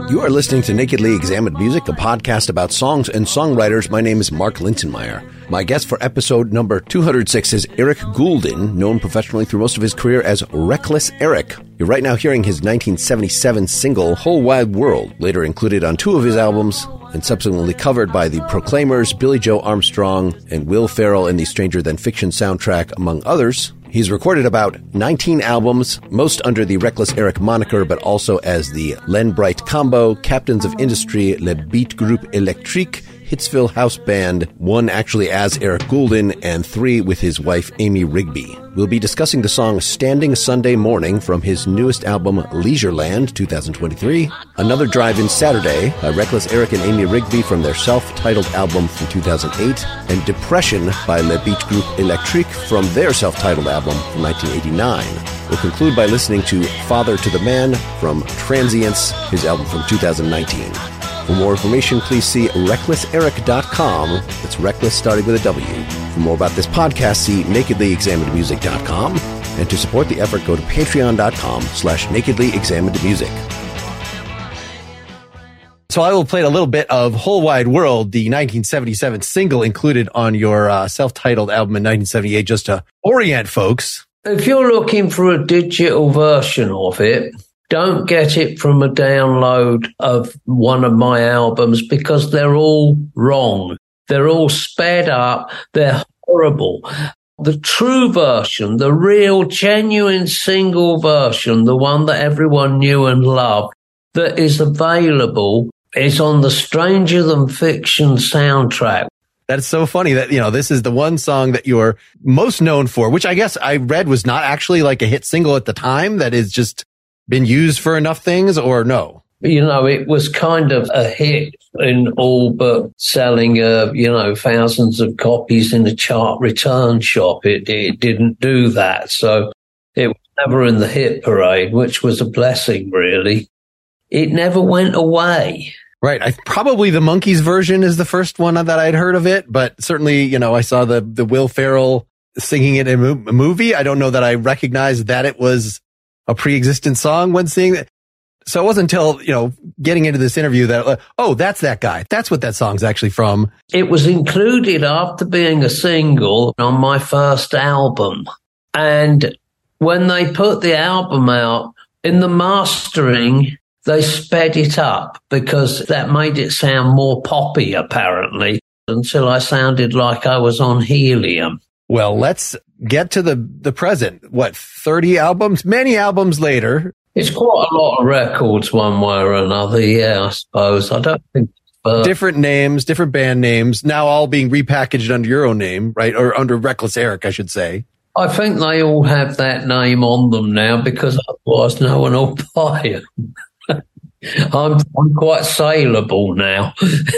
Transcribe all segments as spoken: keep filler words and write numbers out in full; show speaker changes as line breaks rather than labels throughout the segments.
You are listening to Nakedly Examined Music, a podcast about songs and songwriters. My name is Mark Linsenmeyer. My guest for episode number two hundred six is Eric Goulden, known professionally through most of his career as Reckless Eric. You're right now hearing his nineteen seventy-seven single, Whole Wide World, later included on two of his albums, and subsequently covered by the Proclaimers, Billy Joe Armstrong, and Will Ferrell in the Stranger Than Fiction soundtrack, among others. He's recorded about nineteen albums, most under the Reckless Eric moniker, but also as the Len Bright Combo, Captains of Industry, Le Beat Group Electrique, Hitsville House Band, one actually as Eric Goulden, and three with his wife Amy Rigby. We'll be discussing the song Standing Sunday Morning from his newest album Leisureland twenty twenty-three, Another Drive-In Saturday by Reckless Eric and Amy Rigby from their self-titled album from two thousand eight, and Depression by Le Beat Group Electrique from their self-titled album from nineteen eighty-nine. We'll conclude by listening to Father to the Man from Transience, his album from two thousand nineteen. For more information, please see reckless eric dot com. It's Reckless starting with a W. For more about this podcast, see nakedly examined music dot com. And to support the effort, go to patreon dot com slash nakedly examined music. So I will play a little bit of Whole Wide World, the nineteen seventy-seven single included on your uh, self-titled album in nineteen seventy-eight, just to orient folks.
If you're looking for a digital version of it, don't get it from a download of one of my albums because they're all wrong. They're all sped up. They're horrible. The true version, the real, genuine single version, the one that everyone knew and loved, that is available, is on the Stranger Than Fiction soundtrack.
That's so funny that, you know, this is the one song that you're most known for, which I guess I read was not actually like a hit single at the time, that is just been used for enough things, or no?
You know, it was kind of a hit in all but selling, uh, you know, thousands of copies in a chart return shop. It, it didn't do that. So it was never in the hit parade, which was a blessing, really. It never went away.
Right. I probably the Monkees version is the first one that I'd heard of it, but certainly, you know, I saw the, the Will Ferrell singing it in a movie. I don't know that I recognized that it was a pre-existent song when seeing it. So it wasn't until, you know, getting into this interview that, uh, oh, that's that guy. That's what that song's actually from.
It was included after being a single on my first album. And when they put the album out, in the mastering, they sped it up because that made it sound more poppy, apparently, until I sounded like I was on helium.
Well, let's get to the, the present. What, thirty albums? Many albums later.
It's quite a lot of records one way or another, yeah, I suppose. I don't think... Uh,
different names, different band names, now all being repackaged under your own name, right? Or under Reckless Eric, I should say.
I think they all have that name on them now because otherwise no one will buy them. I'm, I'm quite saleable now.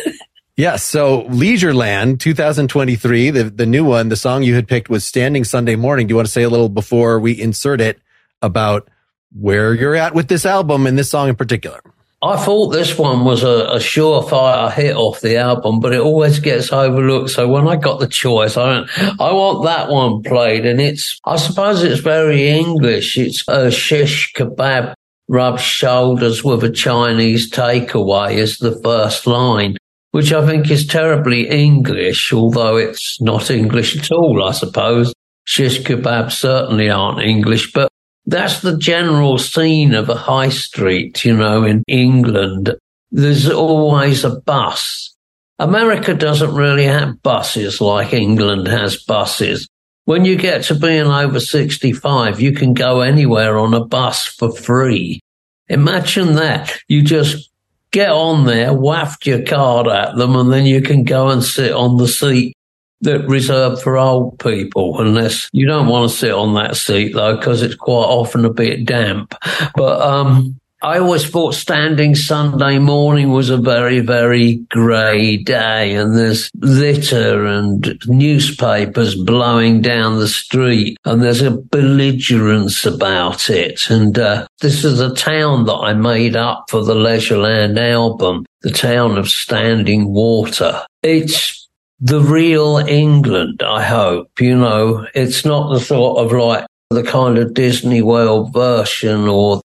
Yes, so Leisureland twenty twenty-three, the, the new one, the song you had picked was Standing Sunday Morning. Do you want to say a little before we insert it about where you're at with this album and this song in particular?
I thought this one was a, a surefire hit off the album, but it always gets overlooked. So when I got the choice, I went, I want that one played. And it's, I suppose it's very English. It's a shish kebab, rub shoulders with a Chinese takeaway is the first line, which I think is terribly English, although it's not English at all, I suppose. Shish kebabs certainly aren't English, but that's the general scene of a high street, you know, in England. There's always a bus. America doesn't really have buses like England has buses. When you get to being over sixty-five, you can go anywhere on a bus for free. Imagine that. You just get on there, waft your card at them, and then you can go and sit on the seat that reserved for old people, unless you don't want to sit on that seat, though, because it's quite often a bit damp. But um, I always thought Standing Sunday Morning was a very, very grey day, and there's litter and newspapers blowing down the street, and there's a belligerence about it. And uh, this is a town that I made up for the Leisureland album, the town of Standing Water. It's the real England, I hope. You know, it's not the sort of like the kind of Disney World version or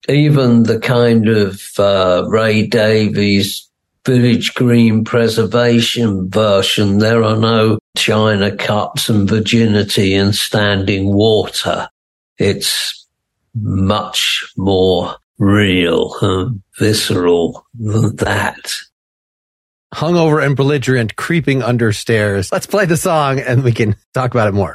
even the kind of uh, Ray Davies Village Green Preservation version, there are no china cups and virginity and standing water. It's much more real and visceral than that.
Hungover and belligerent, creeping under stairs. Let's play the song and we can talk about it more.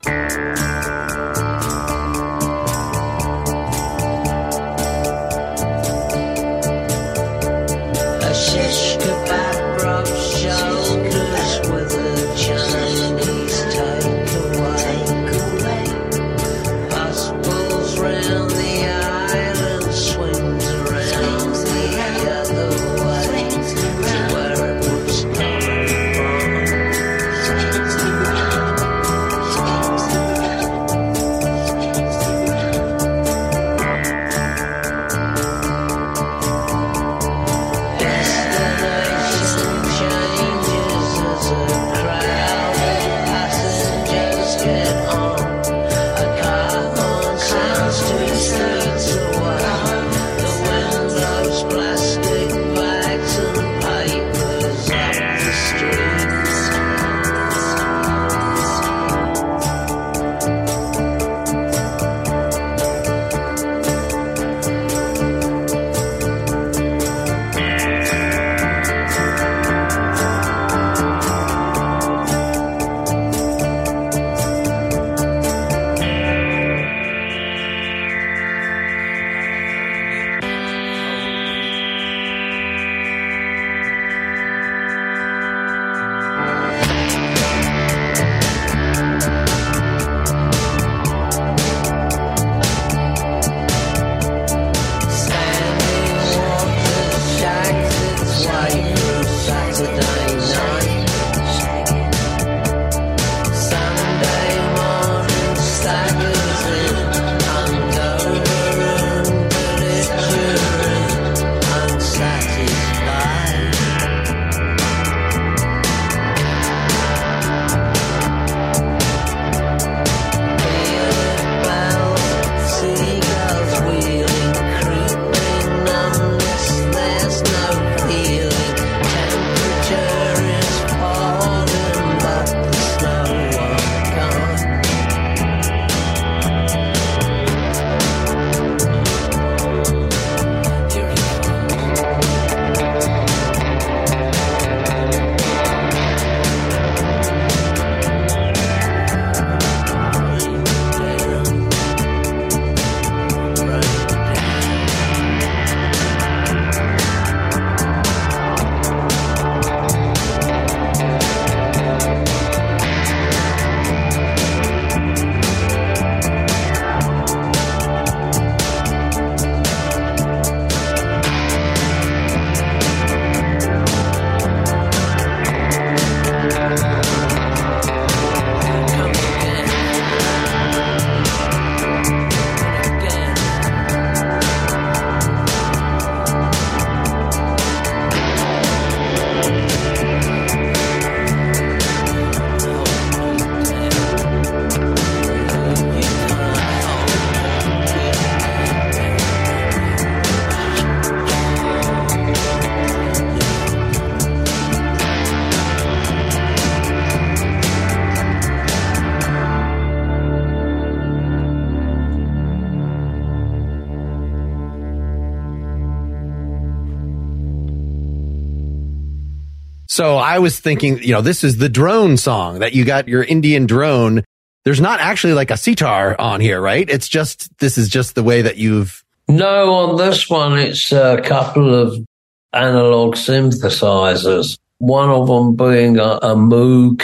So I was thinking, you know, this is the drone song that you got your Indian drone. There's not actually like a sitar on here, right? It's just, this is just the way that you've...
No, on this one, it's a couple of analog synthesizers. One of them being a, a Moog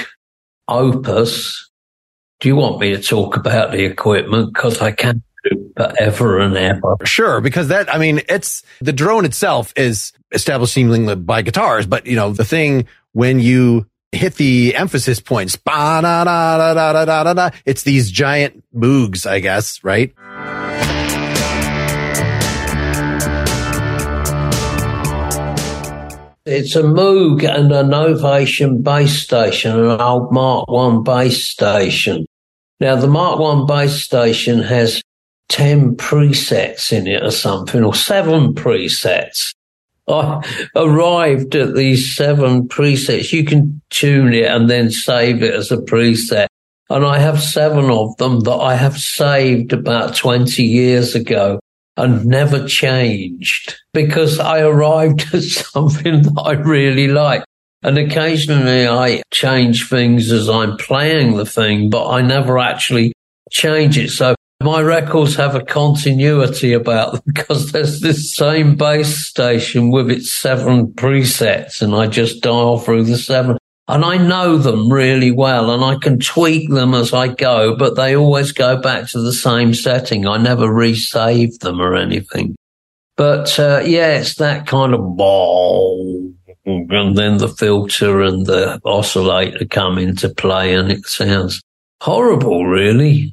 Opus. Do you want me to talk about the equipment? Because I can do forever and ever.
Sure, because that, I mean, it's, the drone itself is established seemingly by guitars, but, you know, the thing when you hit the emphasis points, ba da da da da da da da, it's these giant Moogs, I guess, right?
It's a Moog and a Novation base station, an old Mark one base station. Now, the Mark one base station has ten presets in it or something, or seven presets. I arrived at these seven presets. You can tune it and then save it as a preset. And I have seven of them that I have saved about twenty years ago and never changed because I arrived at something that I really like. And occasionally I change things as I'm playing the thing, but I never actually change it. So my records have a continuity about them because there's this same bass station with its seven presets and I just dial through the seven. And I know them really well and I can tweak them as I go, but they always go back to the same setting. I never resave them or anything. But, uh, yeah, it's that kind of ball. And then the filter and the oscillator come into play and it sounds horrible, really.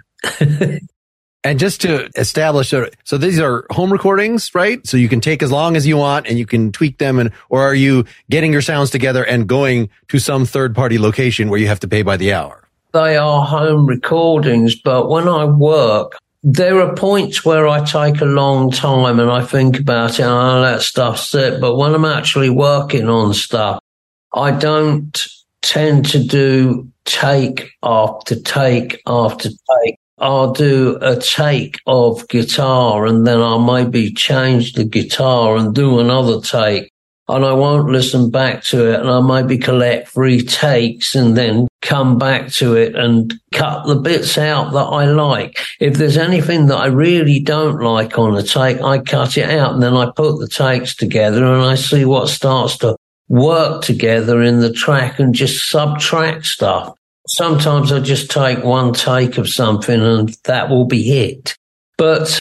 And just to establish, so these are home recordings, right? So you can take as long as you want and you can tweak them, and or are you getting your sounds together and going to some third-party location where you have to pay by the hour?
They are home recordings, but when I work, there are points where I take a long time and I think about it, oh, that stuff's it. But when I'm actually working on stuff, I don't tend to do take after take after take. I'll do a take of guitar and then I'll maybe change the guitar and do another take. And I won't listen back to it and I'll maybe collect three takes and then come back to it and cut the bits out that I like. If there's anything that I really don't like on a take, I cut it out and then I put the takes together and I see what starts to work together in the track and just subtract stuff. Sometimes I just take one take of something and that will be it. But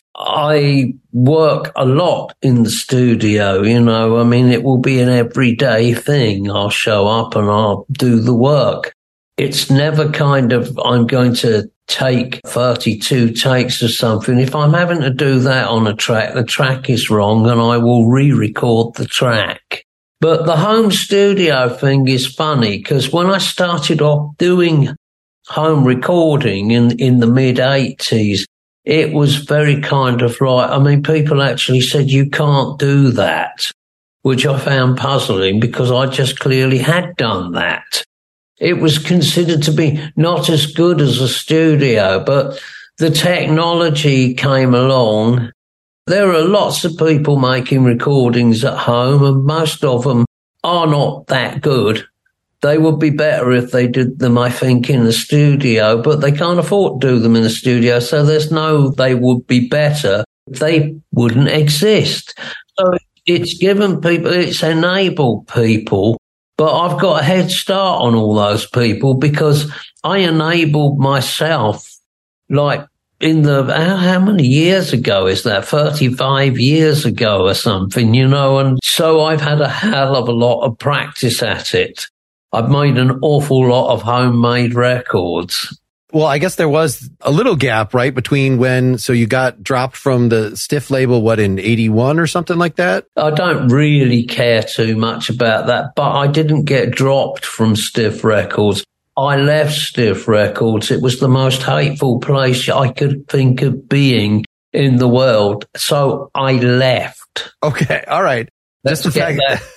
I work a lot in the studio, you know. I mean, it will be an everyday thing. I'll show up and I'll do the work. It's never kind of, I'm going to take thirty-two takes of something. If I'm having to do that on a track, the track is wrong and I will re-record the track. But the home studio thing is funny because when I started off doing home recording in, in the mid-eighties, it was very kind of like, I mean, people actually said, you can't do that, which I found puzzling because I just clearly had done that. It was considered to be not as good as a studio, but the technology came along. There are lots of people making recordings at home, and most of them are not that good. They would be better if they did them, I think, in the studio, but they can't afford to do them in the studio, so there's no they would be better. They wouldn't exist. So it's given people, it's enabled people, but I've got a head start on all those people because I enabled myself, like, in the, how, how many years ago is that? thirty-five years ago or something, you know, and so I've had a hell of a lot of practice at it. I've made an awful lot of homemade records.
Well, I guess there was a little gap, right, between when, so you got dropped from the Stiff label, what, in eighty-one or something like that?
I don't really care too much about that, but I didn't get dropped from Stiff Records. I left Stiff Records. It was the most hateful place I could think of being in the world. So I left.
Okay. All right.
Let's
Just the
get
fact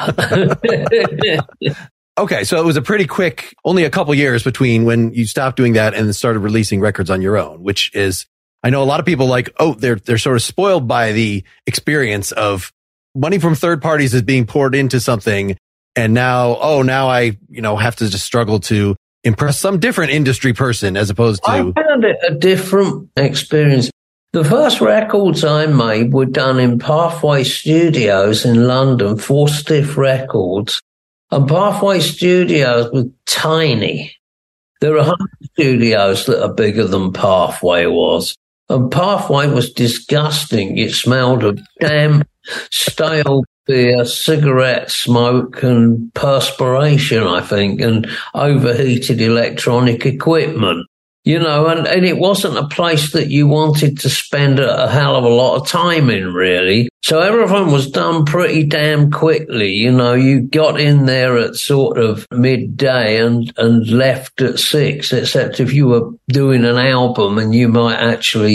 that clear.
Okay. So it was a pretty quick, only a couple years between when you stopped doing that and started releasing records on your own, which is, I know a lot of people like, oh, they're, they're sort of spoiled by the experience of money from third parties is being poured into something. And now, oh, now I, you know, have to just struggle to impress some different industry person as opposed to.
I found it a different experience. The first records I made were done in Pathway Studios in London for Stiff Records. And Pathway Studios were tiny. There are home studios that are bigger than Pathway was. And Pathway was disgusting. It smelled of damn stale beer, cigarette smoke and perspiration, I think, and overheated electronic equipment, you know, and, and it wasn't a place that you wanted to spend a, a hell of a lot of time in, really. So everything was done pretty damn quickly. You know, you got in there at sort of midday and, and left at six, except if you were doing an album and you might actually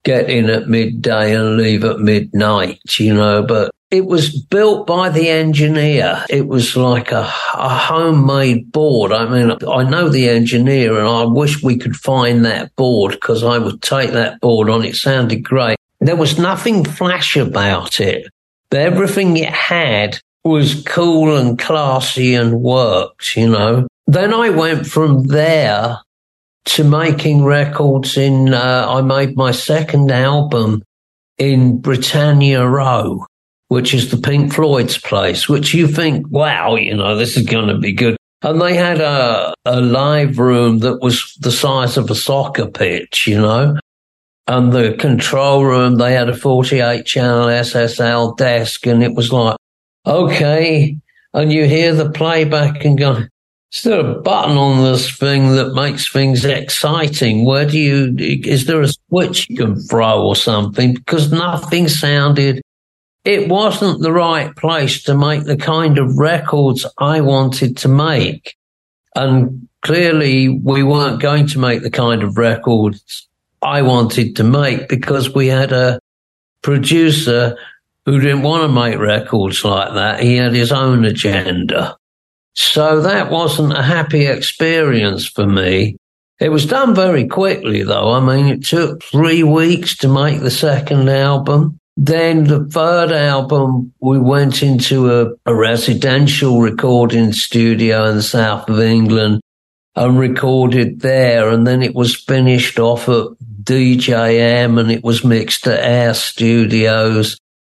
get in at midday and leave at midnight, you know, but it was built by the engineer. It was like a, a homemade board. I mean, I know the engineer and I wish we could find that board because I would take that board on. It sounded great. There was nothing flash about it. But everything it had was cool and classy and worked, you know. Then I went from there to making records in, uh, I made my second album in Britannia Row, which is the Pink Floyd's place, which you think, wow, you know, this is going to be good. And they had a, a live room that was the size of a soccer pitch, you know. And the control room, they had a forty-eight channel S S L desk, and it was like, okay. And you hear the playback and go, is there a button on this thing that makes things exciting? Where do you, is there a switch you can throw or something? Because nothing sounded, it wasn't the right place to make the kind of records I wanted to make. And clearly we weren't going to make the kind of records I wanted to make because we had a producer who didn't want to make records like that. He had his own agenda. So that wasn't a happy experience for me. It was done very quickly, though. I mean, it took three weeks to make the second album. Then the third album, we went into a, a residential recording studio in the south of England and recorded there. And then it was finished off at D J M and it was mixed at Air Studios.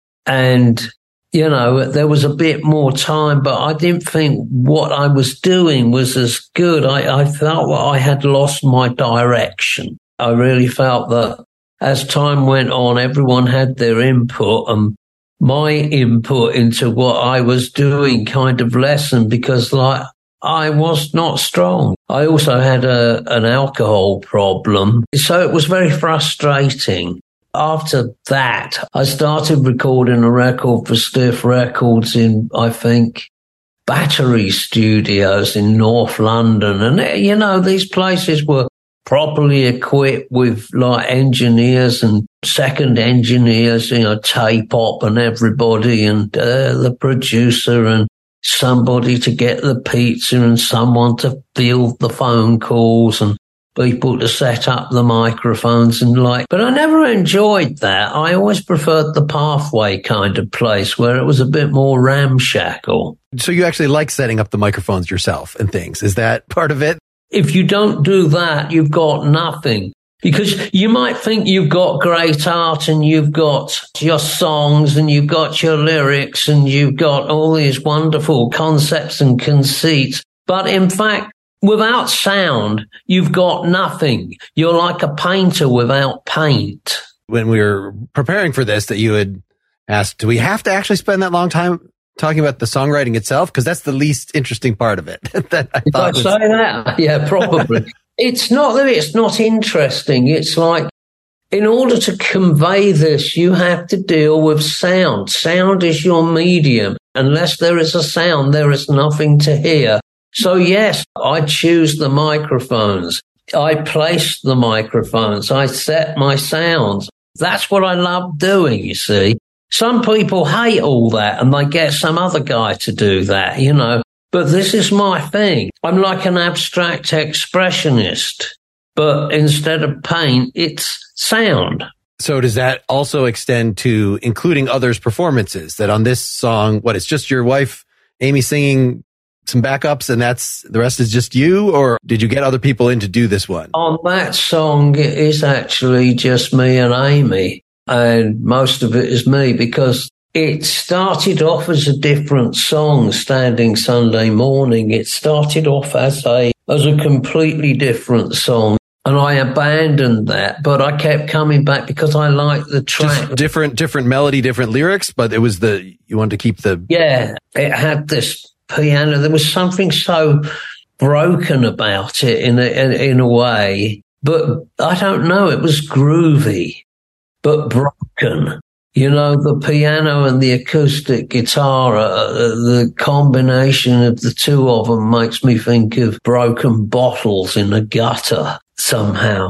And you know, there was a bit more time, but I didn't think what I was doing was as good. I, I felt that I had lost my direction. I really felt that as time went on, everyone had their input and my input into what I was doing kind of lessened because, like, I was not strong. I also had a, an alcohol problem, so it was very frustrating. After that, I started recording a record for Stiff Records in, I think, Battery Studios in North London. And, you know, these places were properly equipped with, like, engineers and second engineers, you know, tape op and everybody and uh, the producer and somebody to get the pizza and someone to field the phone calls and people to set up the microphones and like, but I never enjoyed that. I always preferred the Pathway kind of place where it was a bit more ramshackle.
So you actually like setting up the microphones yourself and things. Is that part of it?
If you don't do that, you've got nothing. Because you might think you've got great art and you've got your songs and you've got your lyrics and you've got all these wonderful concepts and conceits. But in fact, without sound, you've got nothing. You're like a painter without paint.
When we were preparing for this, that you had asked, do we have to actually spend that long time talking about the songwriting itself? Because that's the least interesting part of it. that I
Did
thought
I
was...
say that? Yeah, probably. It's not that it's not interesting. It's like, in order to convey this, you have to deal with sound. Sound is your medium. Unless there is a sound, there is nothing to hear. So yes, I choose the microphones. I place the microphones. I set my sounds. That's what I love doing, you see. Some people hate all that and they get some other guy to do that, you know. But this is my thing. I'm like an abstract expressionist, but instead of paint, it's sound.
So does that also extend to including others' performances? That on this song, what, it's just your wife, Amy, singing some backups and that's the rest is just you? Or did you get other people in to do this one?
On that song, it is actually just me and Amy. And most of it is me because it started off as a different song, Standing Sunday Morning. It started off as a, as a completely different song. And I abandoned that, but I kept coming back because I liked the track.
Just different, different melody, different lyrics, but it was the, you wanted to keep the...
Yeah, it had this piano. There was something so broken about it in a, in, in a way, but I don't know. It was groovy, but broken. You know, the piano and the acoustic guitar, uh, the combination of the two of them makes me think of broken bottles in a gutter somehow.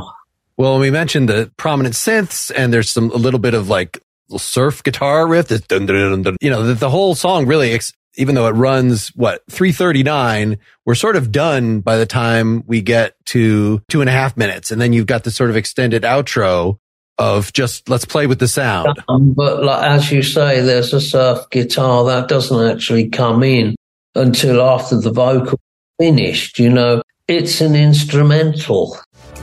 Well, we mentioned the prominent synths, and there's some a little bit of like surf guitar riff. That's dun, dun, dun, dun. You know, the, the whole song really, ex- even though it runs what three thirty-nine, we're sort of done by the time we get to two and a half minutes, and then you've got the sort of extended outro of just let's play with the sound.
Um, but like, as you say, there's a surf guitar that doesn't actually come in until after the vocal finished. You know, it's an instrumental.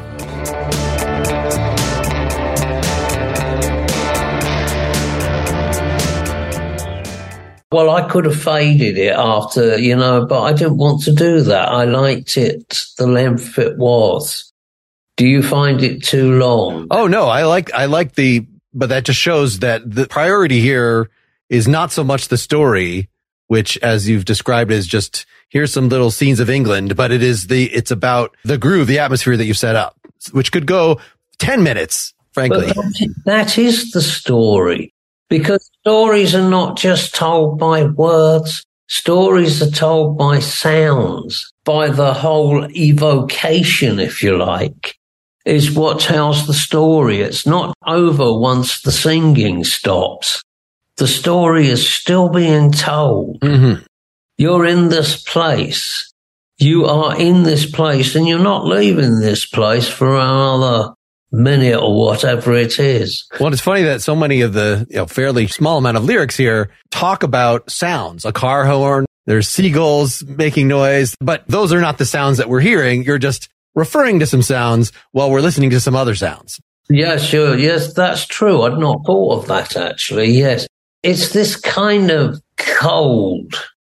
Well, I could have faded it after, you know, but I didn't want to do that. I liked it the length it was. Do you find it too long?
Oh, no, I like, I like the, but that just shows that the priority here is not so much the story, which as you've described is just, here's some little scenes of England, but it is the, it's about the groove, the atmosphere that you've set up, which could go ten minutes, frankly.
But that is the story. Because stories are not just told by words. Stories are told by sounds, by the whole evocation, if you like, is what tells the story. It's not over once the singing stops. The story is still being told.
Mm-hmm. You're
in this place. You are in this place, and you're not leaving this place for another minute or whatever it is.
Well, it's funny that so many of the you know, fairly small amount of lyrics here talk about sounds, a car horn, there's seagulls making noise, but those are not the sounds that we're hearing. You're just referring to some sounds while we're listening to some other sounds.
Yeah, sure. Yes, that's true. I'd not thought of that, actually. Yes. It's this kind of cold.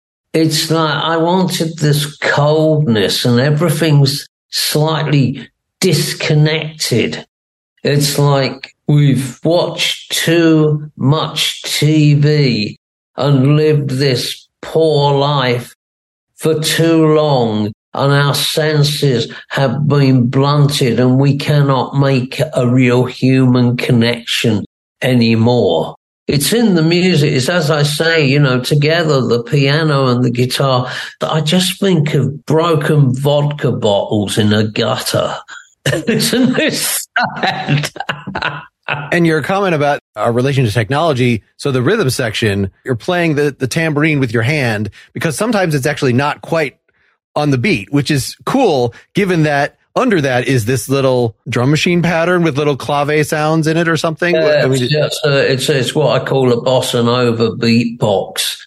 It's like I wanted this coldness, and everything's slightly disconnected. It's like we've watched too much T V and lived this poor life for too long, and our senses have been blunted, and we cannot make a real human connection anymore. It's in the music. It's as I say, you know, together, the piano and the guitar. I just think of broken vodka bottles in a gutter. Isn't this sad?
And your comment about our relation to technology. So the rhythm section, you're playing the, the tambourine with your hand because sometimes it's actually not quite on the beat, which is cool given that under that is this little drum machine pattern with little clave sounds in it or something.
Yeah,
I mean,
it's, it's, uh, it's, it's what I call a bossa nova beatbox.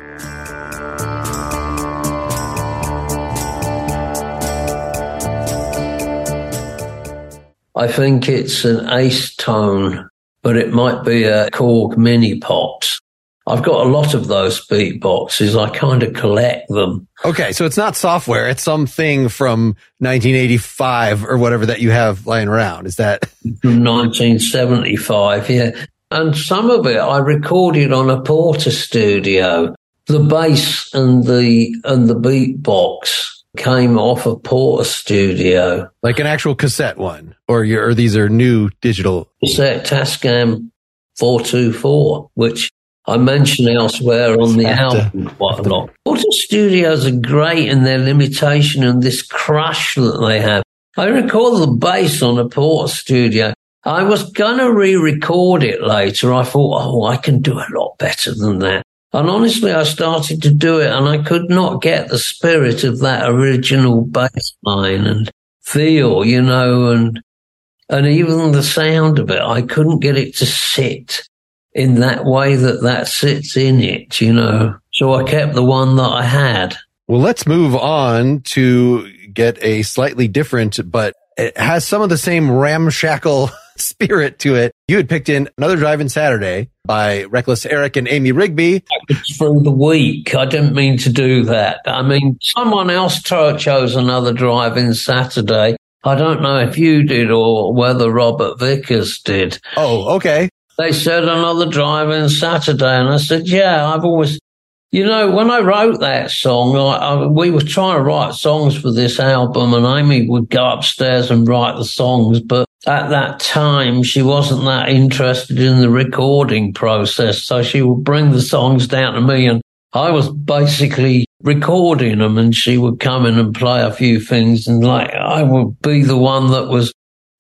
I think it's an ace tone, but it might be a Korg mini pops. I've got a lot of those beatboxes. I kind of collect them.
Okay, so it's not software. It's something from nineteen eighty-five or whatever that you have lying around. Is that?
From nineteen seventy-five, yeah. And some of it I recorded on a Porter studio. The bass and the and the beatbox came off a Porter studio.
Like an actual cassette one? Or, your, or these are new digital?
Cassette Tascam four two four, which I mention elsewhere on the album quite a lot. Porter studios are great in their limitation and this crush that they have. I record the bass on a Porter studio. I was going to re-record it later. I thought, oh, I can do a lot better than that. And honestly, I started to do it and I could not get the spirit of that original bass line and feel, you know, and and even the sound of it. I couldn't get it to sit in that way that that sits in it, you know. So I kept the one that I had.
Well, let's move on to get a slightly different, but it has some of the same ramshackle spirit to it. You had picked in Another Drive-In Saturday by Reckless Eric and Amy Rigby.
It's through the week. I didn't mean to do that. I mean, someone else chose Another Drive-In Saturday. I don't know if you did or whether Robert Vickers did.
Oh, okay.
They said Another Drive-In Saturday, and I said, yeah, I've always... You know, when I wrote that song, I, I, we were trying to write songs for this album, and Amy would go upstairs and write the songs, but at that time, she wasn't that interested in the recording process, so she would bring the songs down to me, and I was basically recording them, and she would come in and play a few things, and like I would be the one that was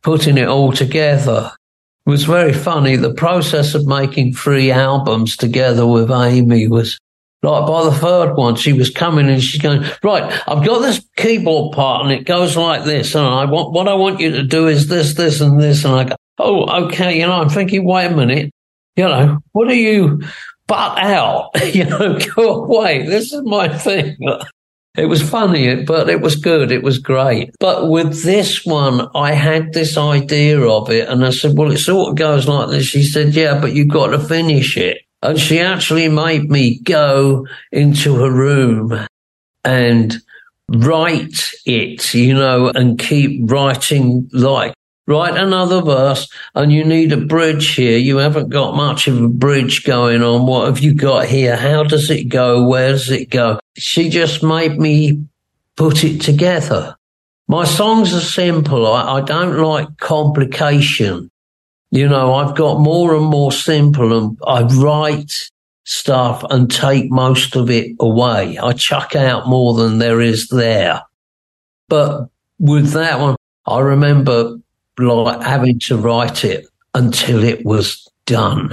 putting it all together. It was very funny. The process of making three albums together with Amy was like, by the third one, she was coming and she's going, right, I've got this keyboard part and it goes like this. And I want, what I want you to do is this, this and this. And I go, oh, okay. You know, I'm thinking, wait a minute, you know, what are you butt out? You know, go away. This is my thing. It was funny, but it was good. It was great. But with this one, I had this idea of it. And I said, well, it sort of goes like this. She said, yeah, but you've got to finish it. And she actually made me go into her room and write it, you know, and keep writing, like, write another verse, and you need a bridge here. You haven't got much of a bridge going on. What have you got here? How does it go? Where does it go? She just made me put it together. My songs are simple. I, I don't like complication. You know, I've got more and more simple, and I write stuff and take most of it away. I chuck out more than there is there. But with that one, I remember like having to write it until it was done.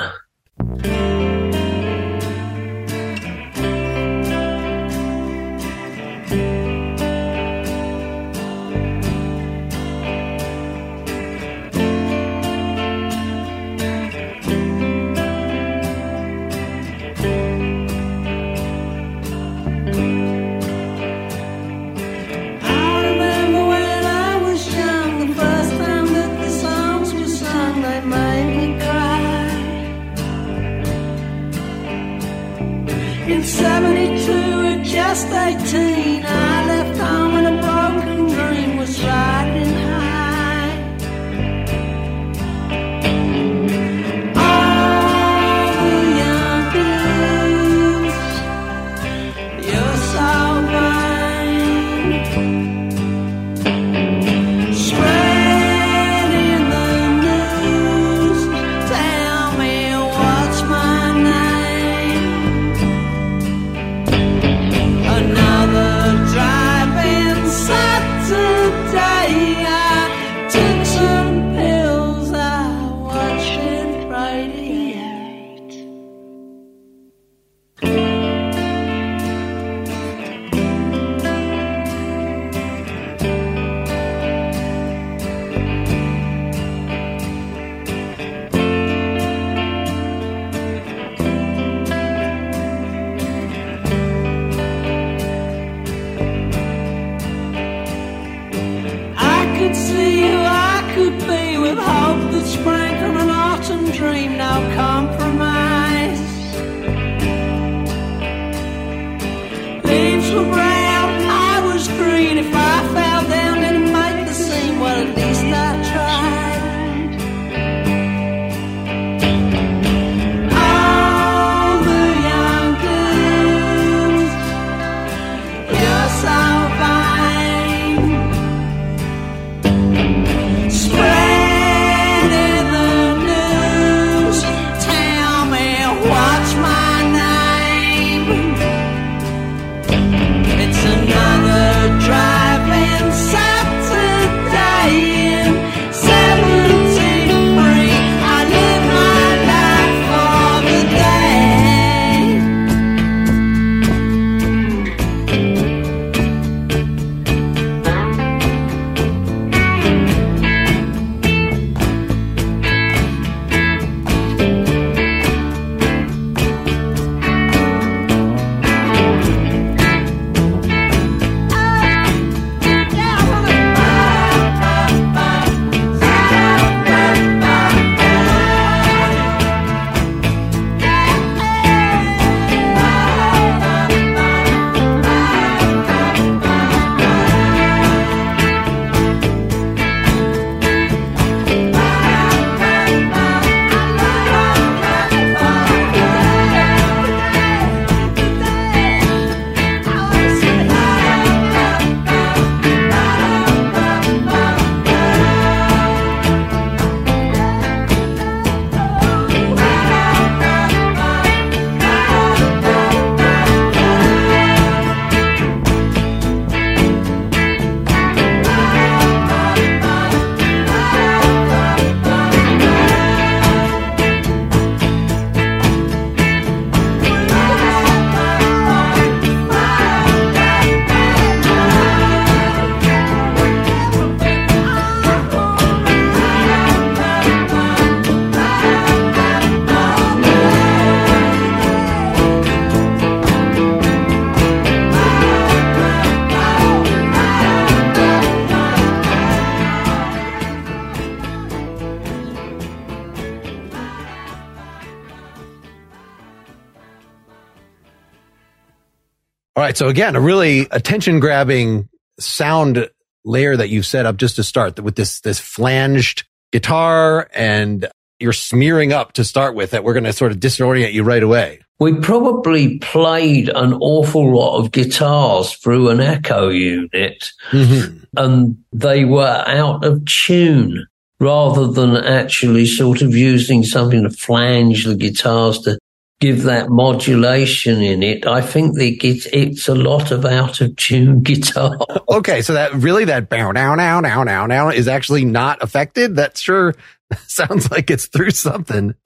In seventy-two, at just eighteen, I left home and a broken dream was riding high. All the young blues, you're so vain. Spreading the news, tell me what's my name. Another drive-in Saturday, I took some pills, I watched it radiate. I could see who I could be with hope that sprang from an autumn dream, no compromise. Leaves were brown, I was green. If I fell down, didn't make the scene, well, at least I tried. All the young dudes, you're so vain. Spreading the
All right. So again, a really attention grabbing sound layer that you've set up just to start with this, this flanged guitar, and you're smearing up to start with that we're going to sort of disorient you right away.
We probably played an awful lot of guitars through an echo unit, mm-hmm. and they were out of tune rather than actually sort of using something to flange the guitars to give that modulation in it. I think that it's, it's a lot of out of tune guitar.
Okay. So that really that bow now, now, now, now, now is actually not affected. That sure sounds like it's through something.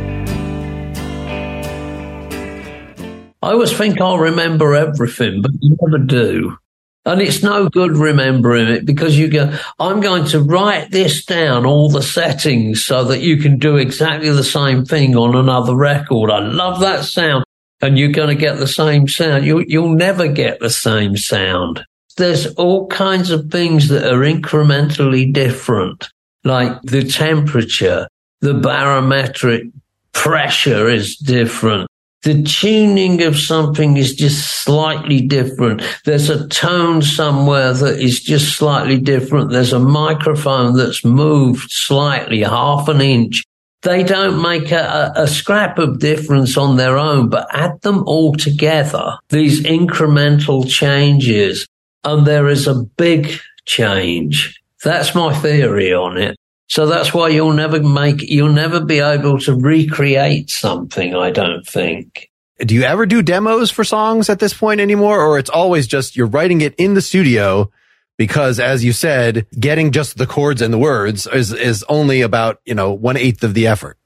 I always think I'll remember everything, but you never do. And it's no good remembering it because you go, I'm going to write this down, all the settings, so that you can do exactly the same thing on another record. I love that sound. And you're going to get the same sound. You, you'll never get the same sound. There's all kinds of things that are incrementally different, like the temperature, the barometric pressure is different. The tuning of something is just slightly different. There's a tone somewhere that is just slightly different. There's a microphone that's moved slightly, half an inch. They don't make a, a scrap of difference on their own, but add them all together, these incremental changes, and there is a big change. That's my theory on it. So that's why you'll never make, you'll never be able to recreate something, I don't think.
Do you ever do demos for songs at this point anymore? Or it's always just you're writing it in the studio because, as you said, getting just the chords and the words is, is only about, you know, one eighth of the effort?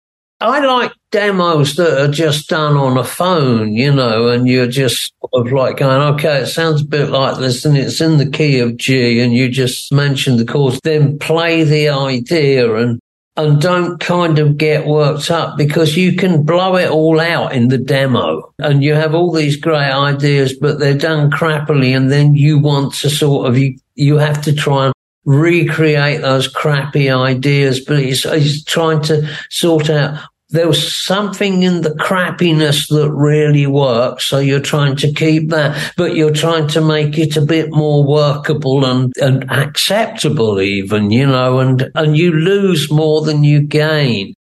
I like demos that are just done on a phone, you know, and you're just sort of like going, okay, it sounds a bit like this and it's in the key of G and you just mention the chords, then play the idea and, and don't kind of get worked up because you can blow it all out in the demo and you have all these great ideas, but they're done crappily. And then you want to sort of, you, you have to try and recreate those crappy ideas, but it's, it's trying to sort out, there was something in the crappiness that really works, so you're trying to keep that, but you're trying to make it a bit more workable and, and acceptable even, you know, and, and you lose more than you gain.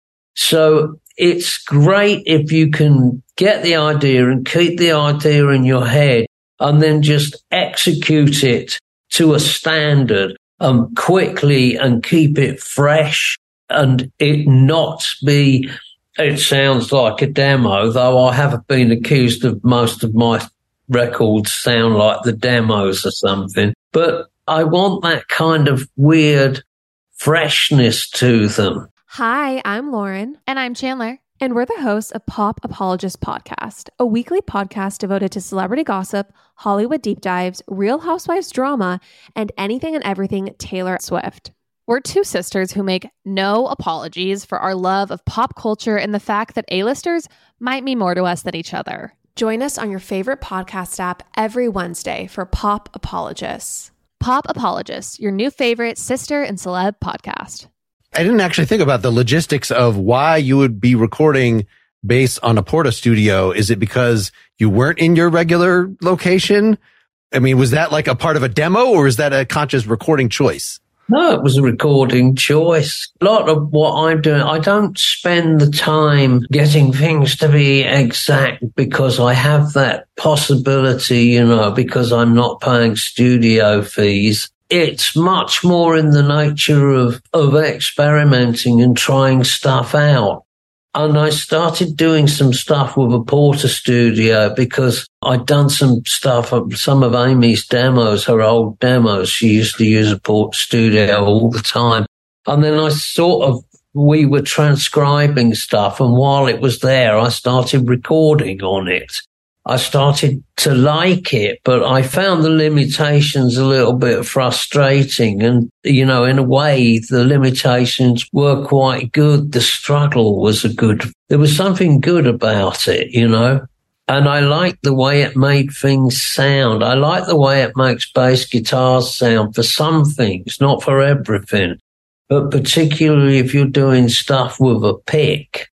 So it's great if you can get the idea and keep the idea in your head and then just execute it to a standard um, quickly and keep it fresh and it not be... It sounds like a demo, though I have been accused of most of my records sound like the demos or something. But I want that kind of weird freshness to them.
Hi, I'm Lauren.
And I'm Chandler.
And we're the hosts of Pop Apologist Podcast, a weekly podcast devoted to celebrity gossip, Hollywood deep dives, Real Housewives drama, and anything and everything Taylor Swift.
We're two sisters who make no apologies for our love of pop culture and the fact that A-listers might mean more to us than each other.
Join us on your favorite podcast app every Wednesday for Pop Apologists.
Pop Apologists, your new favorite sister and celeb podcast.
I didn't actually think about the logistics of why you would be recording based on a Porta studio. Is it because you weren't in your regular location? I mean, was that like a part of a demo or is that a conscious recording choice?
No, it was a recording choice. A lot of what I'm doing, I don't spend the time getting things to be exact because I have that possibility, you know, because I'm not paying studio fees. It's much more in the nature of, of experimenting and trying stuff out. And I started doing some stuff with a Porta studio because I'd done some stuff, some of Amy's demos, her old demos. She used to use a Porta studio all the time. And then I sort of, we were transcribing stuff. And while it was there, I started recording on it. I started to like it, but I found the limitations a little bit frustrating. And, you know, in a way, the limitations were quite good. The struggle was a good, there was something good about it, you know, and I liked the way it made things sound. I like the way it makes bass guitars sound for some things, not for everything, but particularly if you're doing stuff with a pick.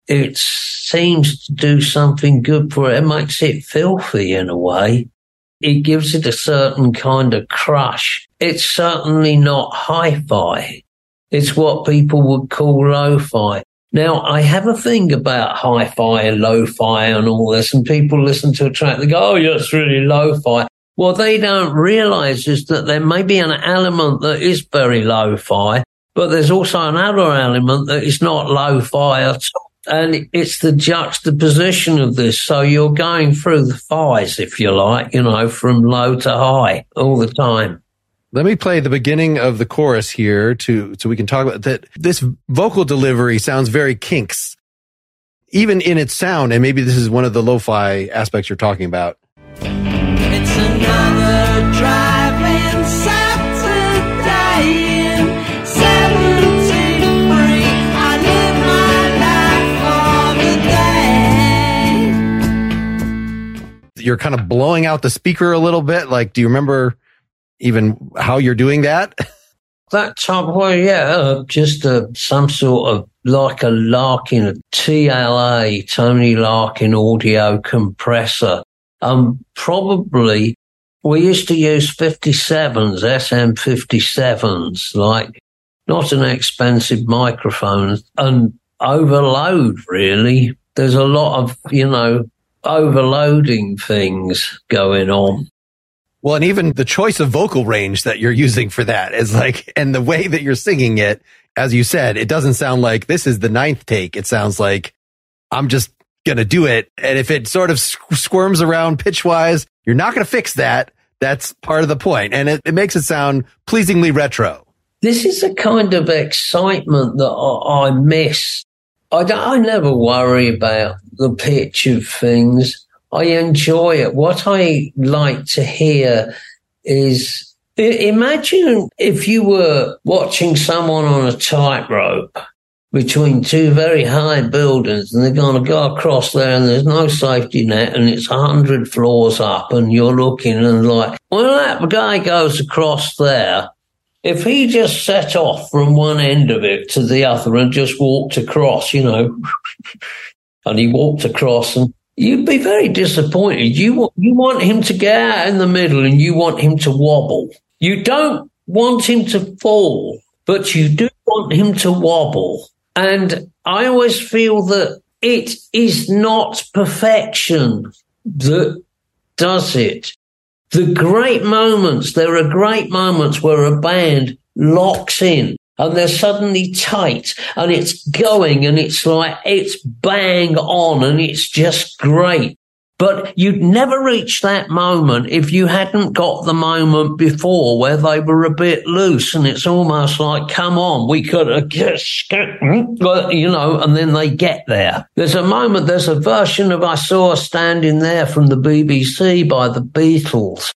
it seems to do something good for it. It makes it filthy in a way. It gives it a certain kind of crush. It's certainly not hi-fi. It's what people would call lo-fi. Now, I have a thing about hi-fi and lo-fi and all this, and people listen to a track, they go, oh, yeah, it's really lo-fi. What they don't realize is that there may be an element that is very lo-fi, but there's also another element that is not lo-fi at all. And it's the juxtaposition of this. So you're going through the fives, if you like, you know, from low to high all the time.
Let me play the beginning of the chorus here to, so we can talk about that. This vocal delivery sounds very Kinks, even in its sound. And maybe this is one of the lo-fi aspects you're talking about.
It's another drive-in Saturday in seventy-three. I live my life for the day.
You're kind of blowing out the speaker a little bit. Like, do you remember even how you're doing that?
That type of way, yeah, uh, just uh, some sort of like a Larkin, a T L A, Tony Larkin audio compressor. Um, probably we used to use fifty-sevens, S M fifty-sevens, like not an expensive microphone, and overload really. There's a lot of, you know, overloading things going on.
Well, and even the choice of vocal range that you're using for that is like, and the way that you're singing it, as you said, it doesn't sound like this is the ninth take. It sounds like I'm just going to do it. And if it sort of squirms around pitch wise, you're not going to fix that. That's part of the point. And it, it makes it sound pleasingly retro.
This is a kind of excitement that I, I miss. I, don't, I never worry about the pitch of things. I enjoy it. What I like to hear is, imagine if you were watching someone on a tightrope between two very high buildings and they're going to go across there and there's no safety net and it's a hundred floors up and you're looking and like, well, that guy goes across there. If he just set off from one end of it to the other and just walked across, you know, and he walked across and you'd be very disappointed. You want, you want him to get out in the middle and you want him to wobble. You don't want him to fall, but you do want him to wobble. And I always feel that it is not perfection that does it. The great moments, there are great moments where a band locks in and they're suddenly tight and it's going and it's like, it's bang on and it's just great. But you'd never reach that moment if you hadn't got the moment before where they were a bit loose and it's almost like, come on, we could have just, you know, and then they get there. There's a moment, there's a version of I Saw Her Standing There from the B B C by the Beatles,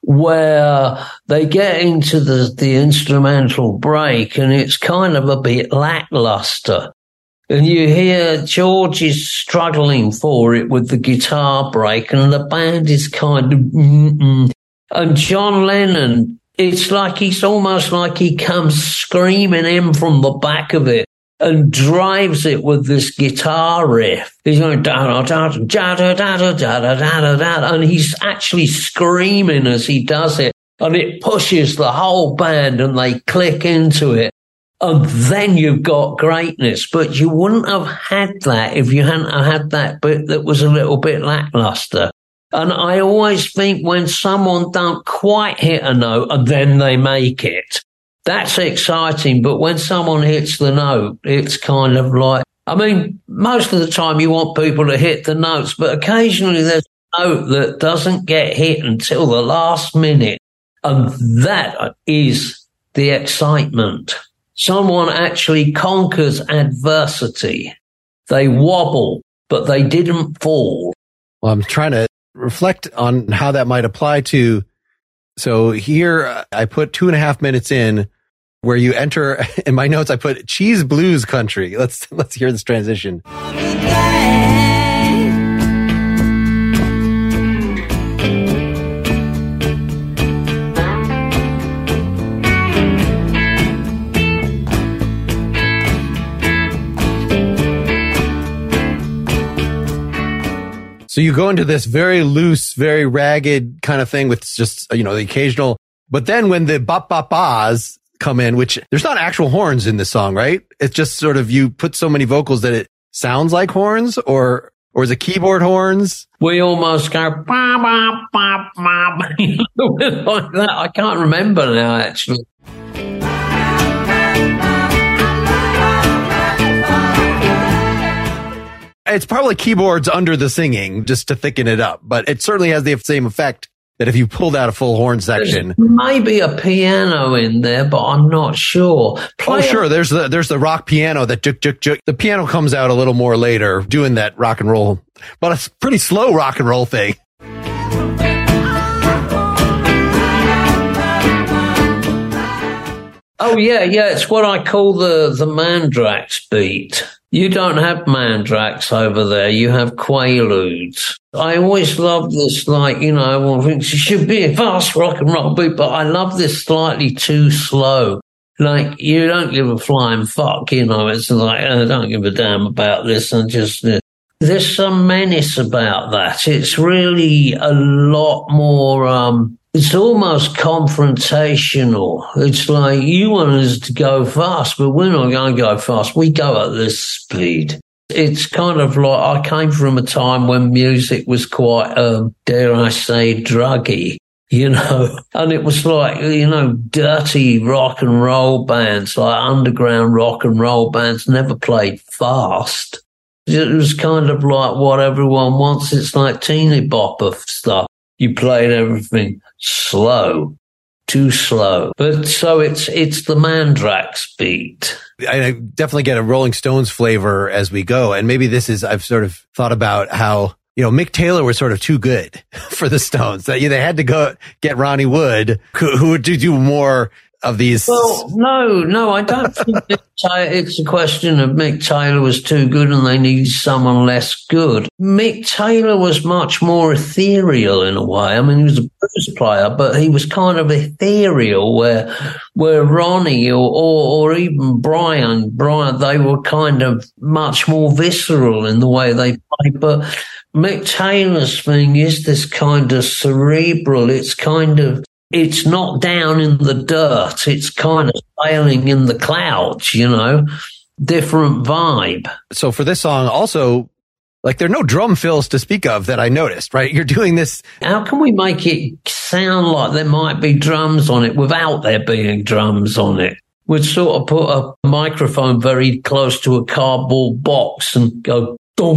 where they get into the, the instrumental break and it's kind of a bit lackluster. And you hear George is struggling for it with the guitar break and the band is kind of, mm-mm. And John Lennon, it's like he's almost like he comes screaming in from the back of it and drives it with this guitar riff. He's going da da da da da da da da da da, and he's actually screaming as he does it, and it pushes the whole band, and they click into it, and then you've got greatness. But you wouldn't have had that if you hadn't had that bit that was a little bit lackluster. And I always think when someone don't quite hit a note and then they make it, that's exciting. But when someone hits the note, it's kind of like, I mean, most of the time you want people to hit the notes, but occasionally there's a note that doesn't get hit until the last minute. And that is the excitement. Someone actually conquers adversity. They wobble, but they didn't fall.
Well, I'm trying to reflect on how that might apply to, so here I put two and a half minutes in where you enter, in my notes I put cheese blues country. Let's, let's hear this transition. So you go into this very loose, very ragged kind of thing with just, you know, the occasional, but then when the bop bop bahs come in, which there's not actual horns in this song, right? It's just sort of, you put so many vocals that it sounds like horns, or, or is it keyboard horns?
We almost go, bah, bah, bah, bah, like that. I can't remember now, actually.
It's probably keyboards under the singing just to thicken it up, but it certainly has the same effect that if you pulled out a full horn section.
There's maybe a piano in there, but I'm not sure.
Play oh, sure. A- there's the, there's the rock piano that juk, juk, juk. The piano comes out a little more later doing that rock and roll, but it's a pretty slow rock and roll thing.
Oh, yeah, yeah. It's what I call the, the Mandrax beat. You don't have Mandrax over there. You have Quaaludes. I always love this, like, you know, everyone thinks it should be a fast rock and roll beat, but I love this slightly too slow. Like, you don't give a flying fuck, you know. It's like, I don't give a damn about this, and just, uh, there's some menace about that. It's really a lot more, um, it's almost confrontational. It's like, you want us to go fast, but we're not going to go fast. We go at this speed. It's kind of like, I came from a time when music was quite, um, dare I say, druggy, you know, and it was like, you know, dirty rock and roll bands, like underground rock and roll bands, never played fast. It was kind of like what everyone wants. It's like teeny bopper stuff. You played everything slow, too slow. But so it's it's the Mandrax beat.
I definitely get a Rolling Stones flavor as we go. And maybe this is, I've sort of thought about how, you know, Mick Taylor was sort of too good for the Stones. That they had to go get Ronnie Wood, who, who would do more of these.
Well, no, no, I don't think Mick Taylor, it's a question of Mick Taylor was too good and they need someone less good. Mick Taylor was much more ethereal in a way. I mean, he was a blues player, but he was kind of ethereal, where where Ronnie or, or, or even Brian, Brian, they were kind of much more visceral in the way they played. But Mick Taylor's thing is this kind of cerebral, it's kind of, it's not down in the dirt. It's kind of sailing in the clouds, you know, different vibe.
So for this song also, like, there are no drum fills to speak of that I noticed, right? You're doing this.
How can we make it sound like there might be drums on it without there being drums on it? We'd sort of put a microphone very close to a cardboard box and go,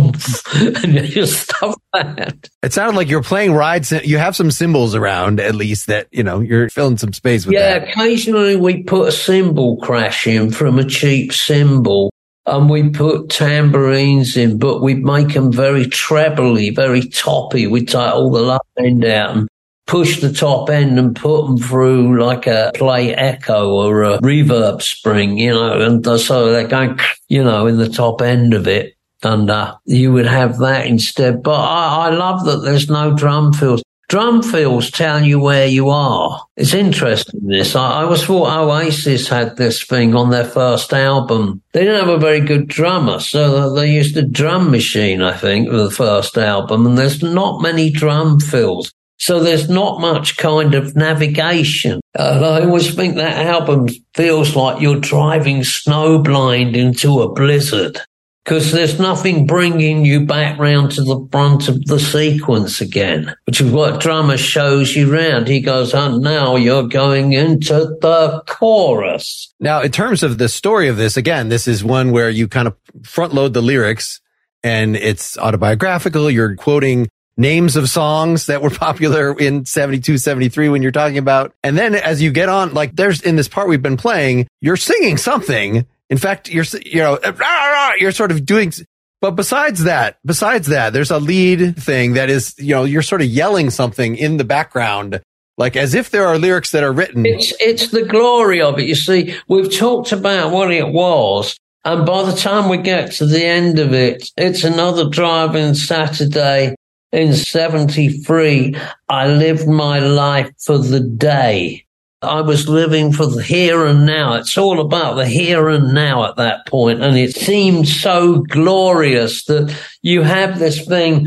and just stuff that.
It sounded like you're playing rides. You have some cymbals around, at least, that, you know, you're filling some space with.
Yeah,
that.
Occasionally we put a cymbal crash in from a cheap cymbal, and we put tambourines in, but we make them very trebly, very toppy. We take all the low end out and push the top end and put them through like a play echo or a reverb spring, you know, and so they're going, you know, in the top end of it. And uh, you would have that instead. But I, I love that there's no drum fills. Drum fills tell you where you are. It's interesting, this. I, I always thought Oasis had this thing on their first album. They didn't have a very good drummer, so they used a drum machine, I think, for the first album. And there's not many drum fills. So there's not much kind of navigation. And I always think that album feels like you're driving snowblind into a blizzard, because there's nothing bringing you back round to the front of the sequence again, which is what drummer shows you round. He goes, oh, now you're going into the chorus.
Now, in terms of the story of this, again, this is one where you kind of front load the lyrics and it's autobiographical. You're quoting names of songs that were popular in seventy-two, seventy-three when you're talking about. And then as you get on, like there's in this part we've been playing, you're singing something. In fact, you're, you know, you're sort of doing, but besides that, besides that, there's a lead thing that is, you know, you're sort of yelling something in the background, like as if there are lyrics that are written.
It's, it's the glory of it. You see, we've talked about what it was. And by the time we get to the end of it, it's another driving Saturday in seventy-three. I lived my life for the day. I was living for the here and now. It's all about the here and now at that point. And it seemed so glorious that you have this thing.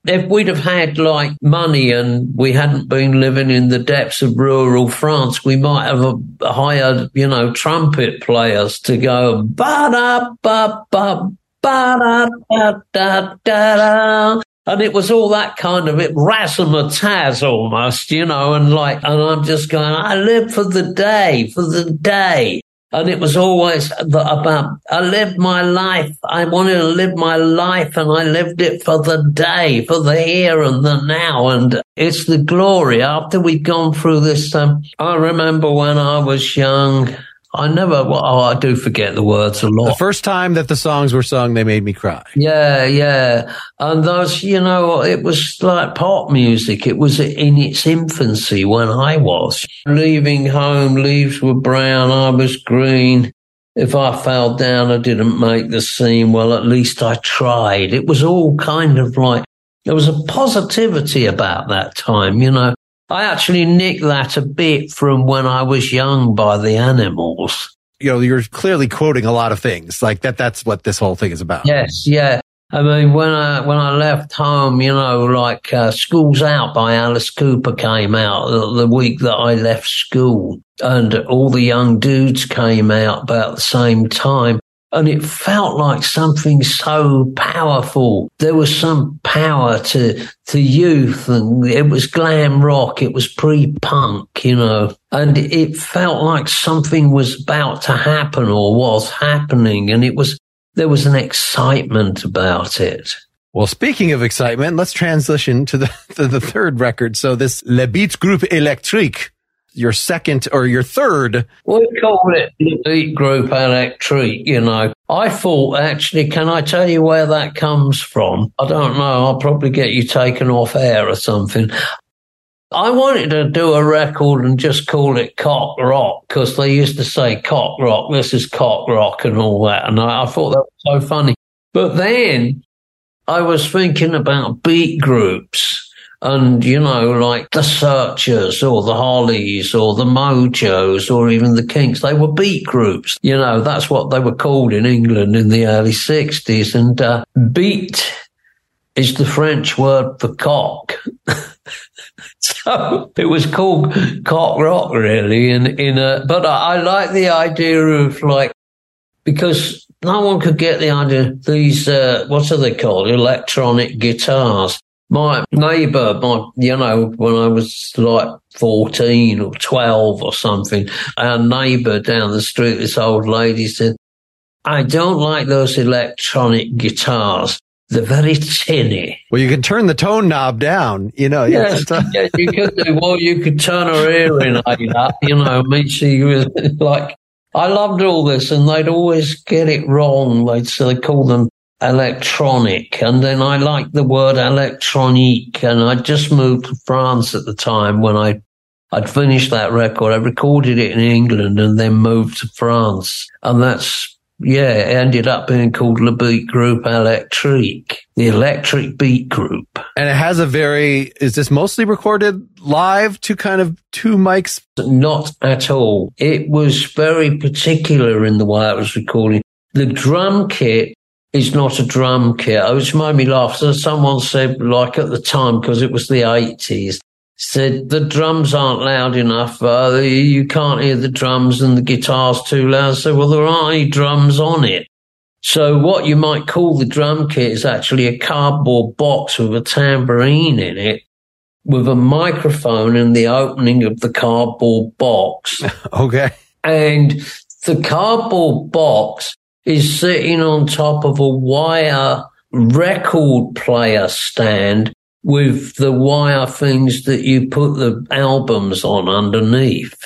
if we'd have had like money and we hadn't been living in the depths of rural France, we might have hired, you know, trumpet players to go ba-da-ba-ba, ba-da-da-da-da-da. And it was all that kind of it, razzmatazz almost, you know, and like, and I'm just going, I live for the day, for the day. And it was always about, I lived my life. I wanted to live my life, and I lived it for the day, for the here and the now. And it's the glory. After we've gone through this, um, I remember when I was young, I never, oh, I do forget the words a lot.
The first time that the songs were sung, they made me cry.
Yeah, yeah. And those, you know, it was like pop music. It was in its infancy when I was. Leaving home, leaves were brown, I was green. If I fell down, I didn't make the scene. Well, at least I tried. It was all kind of like, there was a positivity about that time, you know. I actually nicked that a bit from When I Was Young by the Animals.
You know, you're clearly quoting a lot of things like that. That's what this whole thing is about.
Yes, yeah. I mean, when I when I left home, you know, like uh, School's Out by Alice Cooper came out the, the week that I left school, and all the young dudes came out about the same time. And it felt like something so powerful. There was some power to, to youth, and it was glam rock. It was pre-punk, you know, and it felt like something was about to happen or was happening. And it was, there was an excitement about it.
Well, speaking of excitement, let's transition to the, to the third record. So this Le Beat Groupe Électrique. Your second or your third.
We call it the Beat Group Electric, you know. I thought, actually, can I tell you where that comes from? I don't know. I'll probably get you taken off air or something. I wanted to do a record and just call it cock rock, because they used to say cock rock, this is cock rock and all that. And I, I thought that was so funny. But then I was thinking about beat groups. And, you know, like the Searchers or the Hollies or the Mojos or even the Kinks, they were beat groups. You know, that's what they were called in England in the early sixties. And uh, beat is the French word for cock. So it was called cock rock, really. In, in a, but I, I like the idea of, like, because no one could get the idea, these, uh, what are they called, electronic guitars. My neighbour, my, you know, when I was like fourteen or twelve or something, our neighbour down the street, this old lady said, I don't like those electronic guitars. They're very tinny.
Well, you can turn the tone knob down, you know.
Yes, yeah, you could do. Well, you could turn her hearing aid up, you know. I mean, she was like, I loved all this, and they'd always get it wrong. They'd, so they call them electronic, and then I liked the word electronique, and I just moved to France at the time when I, I'd finished that record. I recorded it in England and then moved to France, and that's, yeah, it ended up being called Le Beat Groupe Électrique, the Electric Beat Group.
And it has a very, is this mostly recorded live, two kind of two mics?
Not at all. It was very particular in the way it was recording. The drum kit is not a drum kit. Which made me laugh. So someone said, like at the time, because it was the eighties, said the drums aren't loud enough. Uh, you can't hear the drums and the guitar's too loud. I said, well, there aren't any drums on it. So what you might call the drum kit is actually a cardboard box with a tambourine in it, with a microphone in the opening of the cardboard box.
Okay.
And the cardboard box is sitting on top of a wire record player stand with the wire things that you put the albums on underneath.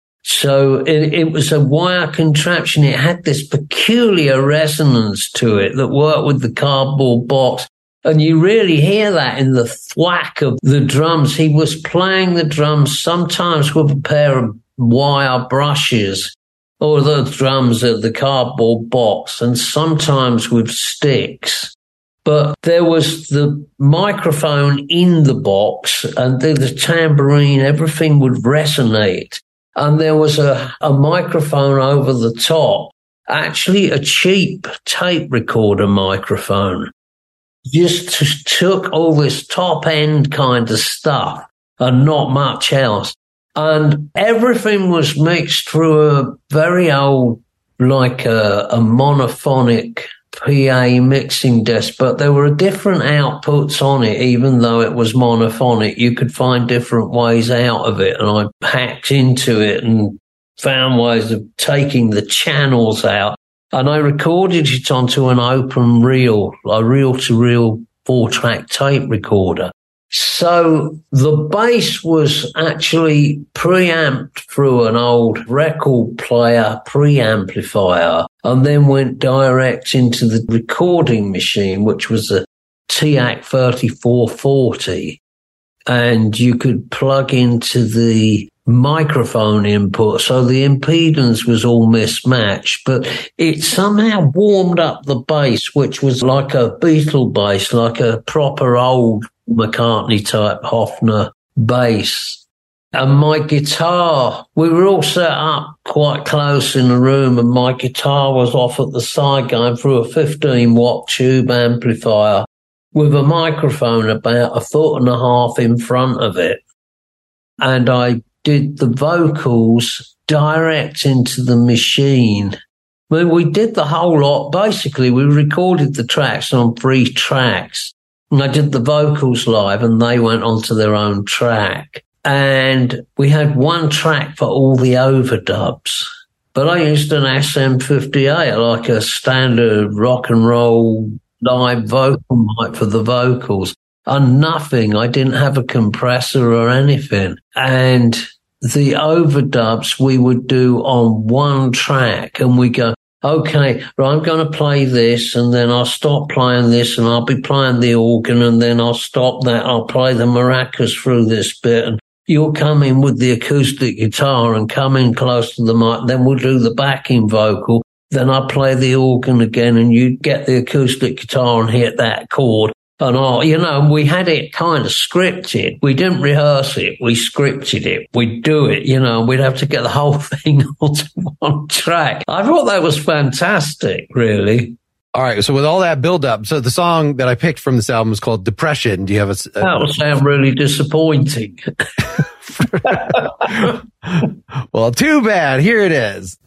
So it, it was a wire contraption. It had this peculiar resonance to it that worked with the cardboard box. And you really hear that in the thwack of the drums. He was playing the drums sometimes with a pair of wire brushes, or the drums of the cardboard box, and sometimes with sticks. But there was the microphone in the box, and the, the tambourine, everything would resonate. And there was a, a microphone over the top, actually a cheap tape recorder microphone. just t- took all this top end kind of stuff and not much else. And everything was mixed through a very old, like a, a monophonic P A mixing desk, but there were different outputs on it, even though it was monophonic. You could find different ways out of it. And I hacked into it and found ways of taking the channels out. And I recorded it onto an open reel, a reel-to-reel four-track tape recorder. So the bass was actually preamped through an old record player preamplifier and then went direct into the recording machine, which was a T A C thirty-four forty. And you could plug into the microphone input, so the impedance was all mismatched, but it somehow warmed up the bass, which was like a Beatle bass, like a proper old McCartney type Hofner bass. And my guitar, we were all set up quite close in the room, and my guitar was off at the side going through a fifteen watt tube amplifier with a microphone about a foot and a half in front of it. And I did the vocals direct into the machine. I mean, we did the whole lot. Basically, we recorded the tracks on three tracks. And I did the vocals live and they went onto their own track. And we had one track for all the overdubs. But I used an S M fifty-eight, like a standard rock and roll live vocal mic for the vocals. And nothing. I didn't have a compressor or anything. And the overdubs we would do on one track, and we go, okay, right, I'm going to play this, and then I'll stop playing this, and I'll be playing the organ, and then I'll stop that. I'll play the maracas through this bit, and you'll come in with the acoustic guitar and come in close to the mic. Then we'll do the backing vocal. Then I'll play the organ again, and you get the acoustic guitar and hit that chord. And all, you know, we had it kind of scripted. We didn't rehearse it. We scripted it. We'd do it, you know, we'd have to get the whole thing onto one track. I thought that was fantastic, really.
All right. So with all that build up, so the song that I picked from this album is called Depression. Do you have a, a
that would sound really disappointing.
Well, too bad. Here it is.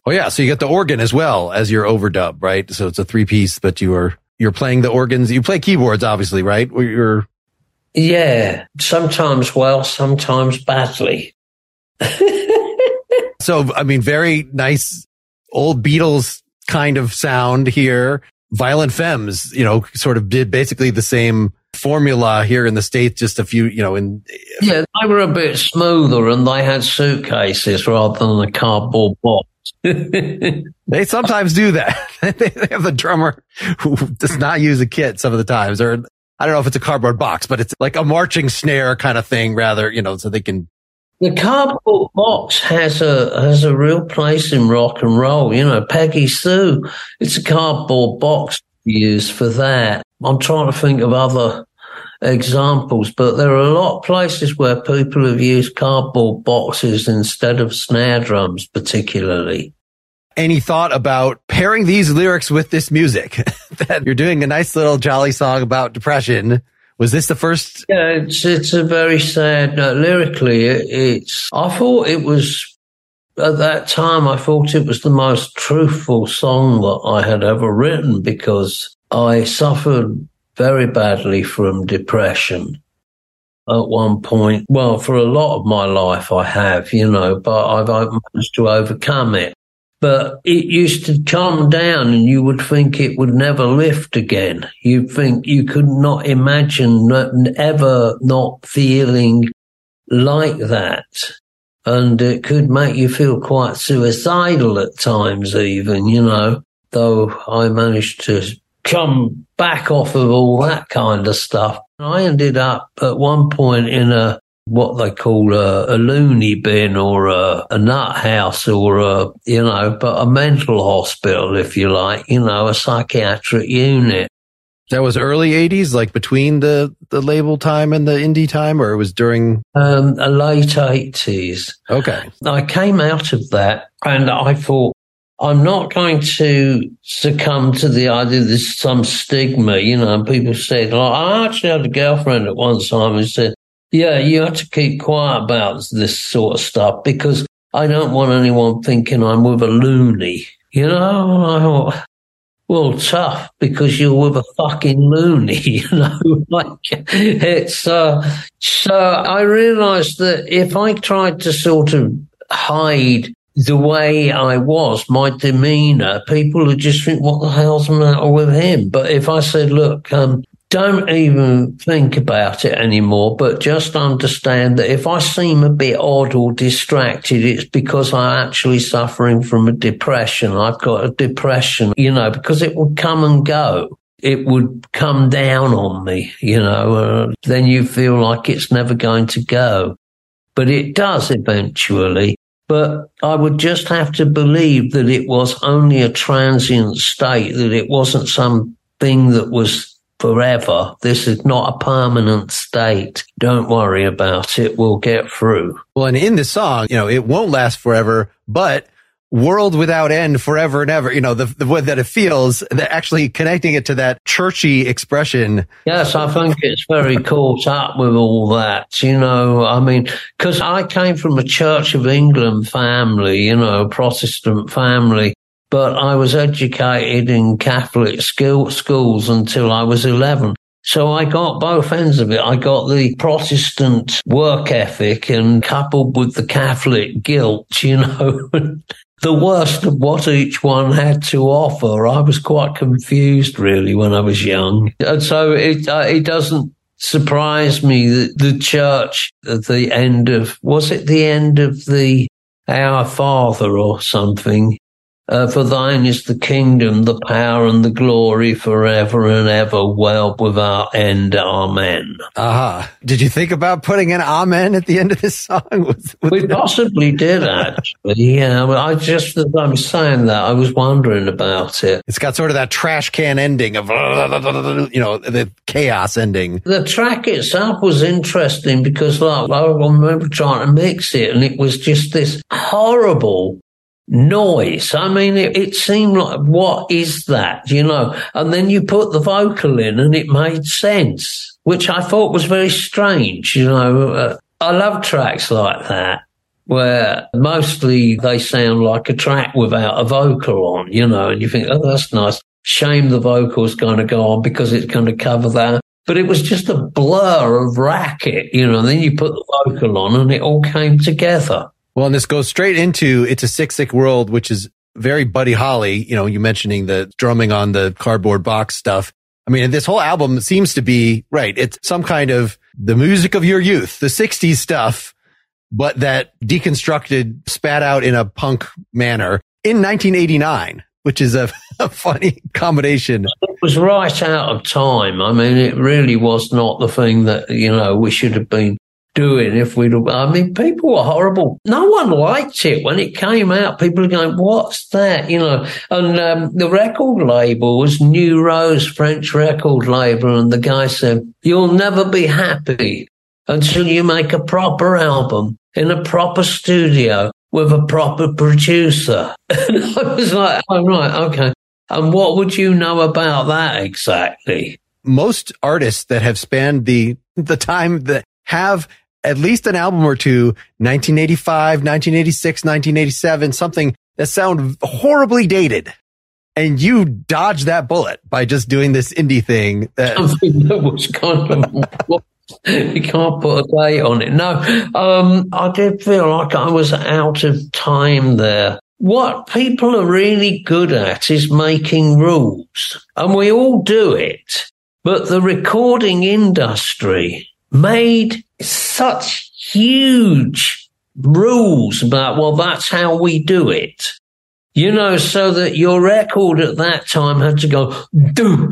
Oh yeah, so you get the organ as well as your overdub, right? So it's a three piece, but you are you're playing the organs. You play keyboards, obviously, right? Where you're
yeah, sometimes well, sometimes badly.
So I mean, very nice old Beatles kind of sound here. Violent Femmes, you know, sort of did basically the same formula here in the States, just a few, you know, in.
Yeah, they were a bit smoother and they had suitcases rather than a cardboard box.
They sometimes do that. They have the drummer who does not use a kit some of the times, or I don't know if it's a cardboard box, but it's like a marching snare kind of thing rather, you know, so they can.
The cardboard box has a has a real place in rock and roll. You know, Peggy Sue, it's a cardboard box used for that. I'm trying to think of other examples, but there are a lot of places where people have used cardboard boxes instead of snare drums, particularly.
Any thought about pairing these lyrics with this music? That you're doing a nice little jolly song about depression. Was this the first?
Yeah, it's it's a very sad. Uh, lyrically, it, it's. I thought it was at that time. I thought it was the most truthful song that I had ever written because I suffered very badly from depression at one point. Well, for a lot of my life, I have, you know, but I've, I've managed to overcome it. But it used to come down and you would think it would never lift again. You'd think you could not imagine ever not feeling like that. And it could make you feel quite suicidal at times even, you know, though I managed to come back off of all that kind of stuff. I ended up at one point in a what they call a, a loony bin or a, a nut house or a, you know, but a mental hospital, if you like, you know, a psychiatric unit.
That was early eighties, like between the, the label time and the indie time, or it was during?
Um, the late eighties.
Okay.
I came out of that and I thought, I'm not going to succumb to the idea there's some stigma, you know, and people said, like, I actually had a girlfriend at one time who said, yeah, you have to keep quiet about this sort of stuff because I don't want anyone thinking I'm with a loony. You know, I thought, well, tough because you're with a fucking loony, you know. Like it's uh, so I realised that if I tried to sort of hide the way I was, my demeanour, people would just think, what the hell's the matter with him? But if I said, look, um, don't even think about it anymore, but just understand that if I seem a bit odd or distracted, it's because I'm actually suffering from a depression. I've got a depression, you know, because it would come and go. It would come down on me, you know, uh, then you feel like it's never going to go. But it does eventually. But I would just have to believe that it was only a transient state, that it wasn't something that was forever. This is not a permanent state. Don't worry about it. We'll get through.
Well, and in this song, you know, it won't last forever, but world without end forever and ever, you know, the, the way that it feels, that actually connecting it to that churchy expression.
Yes, I think it's very caught up with all that, you know, I mean, because I came from a Church of England family, you know, Protestant family, but I was educated in Catholic school, schools until I was eleven. So I got both ends of it. I got the Protestant work ethic and coupled with the Catholic guilt, you know, the worst of what each one had to offer. I was quite confused, really, when I was young. And so it, uh, it doesn't surprise me that the church at the end of, was it the end of the Our Father or something? Uh, for thine is the kingdom, the power and the glory forever and ever, world without end. Amen.
Uh-huh. Did you think about putting an amen at the end of this song? Was, was
we possibly did, actually. Yeah, I just, as I'm saying that, I was wondering about it.
It's got sort of that trash can ending of, you know, the chaos ending.
The track itself was interesting because, like, I remember trying to mix it and it was just this horrible noise. I mean, it, it seemed like, what is that, you know? And then you put the vocal in and it made sense, which I thought was very strange, you know. Uh, I love tracks like that. where mostly they sound like a track without a vocal on, you know, and you think, oh, that's nice. Shame the vocal's going to go on because it's going to cover that. But it was just a blur of racket, you know, and then you put the vocal on and it all came together.
Well, and this goes straight into It's a Sick, Sick World, which is very Buddy Holly, you know, you mentioning the drumming on the cardboard box stuff. I mean, this whole album seems to be, right, it's some kind of the music of your youth, the sixties stuff, but that deconstructed, spat out in a punk manner in nineteen eighty-nine, which is a, a funny combination.
It was right out of time. I mean, it really was not the thing that, you know, we should have been doing if we'd have, I mean, people were horrible. No one liked it when it came out. People were going, what's that? You know, and um, the record label was New Rose, French record label. And the guy said, you'll never be happy until you make a proper album in a proper studio with a proper producer. And I was like, oh, right, okay. And what would you know about that exactly?
Most artists that have spanned the the time that have at least an album or two, nineteen eighty-five, nineteen eighty-six, nineteen eighty-seven, something that sound horribly dated. And you dodge that bullet by just doing this indie thing. That
Something that was kind of, you can't put a date on it. No, um, I did feel like I was out of time there. What people are really good at is making rules, and we all do it. But the recording industry made such huge rules about, well, that's how we do it. You know, so that your record at that time had to go, do,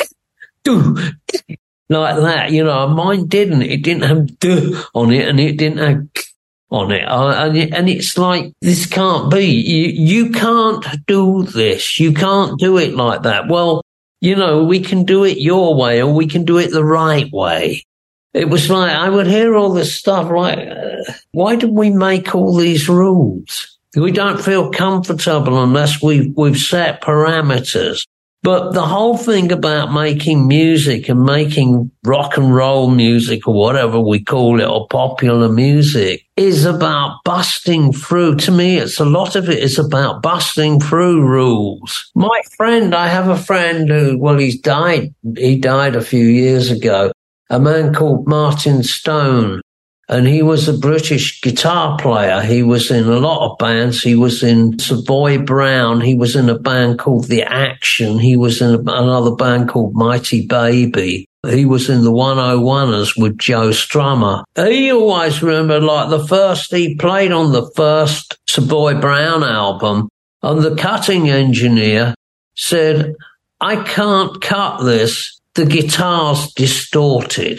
do, like that. You know, mine didn't. It didn't have do on it, and it didn't have on it. Uh, and, it and it's like, this can't be. You, you can't do this. You can't do it like that. Well, you know, we can do it your way, or we can do it the right way. It was like, I would hear all this stuff like, uh, why did we make all these rules? We don't feel comfortable unless we've, we've set parameters. But the whole thing about making music and making rock and roll music or whatever we call it, or popular music, is about busting through. To me, it's a lot of it is about busting through rules. My friend, I have a friend who, well, he's died. He died a few years ago. A man called Martin Stone, and he was a British guitar player. He was in a lot of bands. He was in Savoy Brown. He was in a band called The Action. He was in another band called Mighty Baby. He was in the one oh oneers with Joe Strummer. He always remembered, like, the first he played on the first Savoy Brown album, and the cutting engineer said, I can't cut this. The guitar's distorted.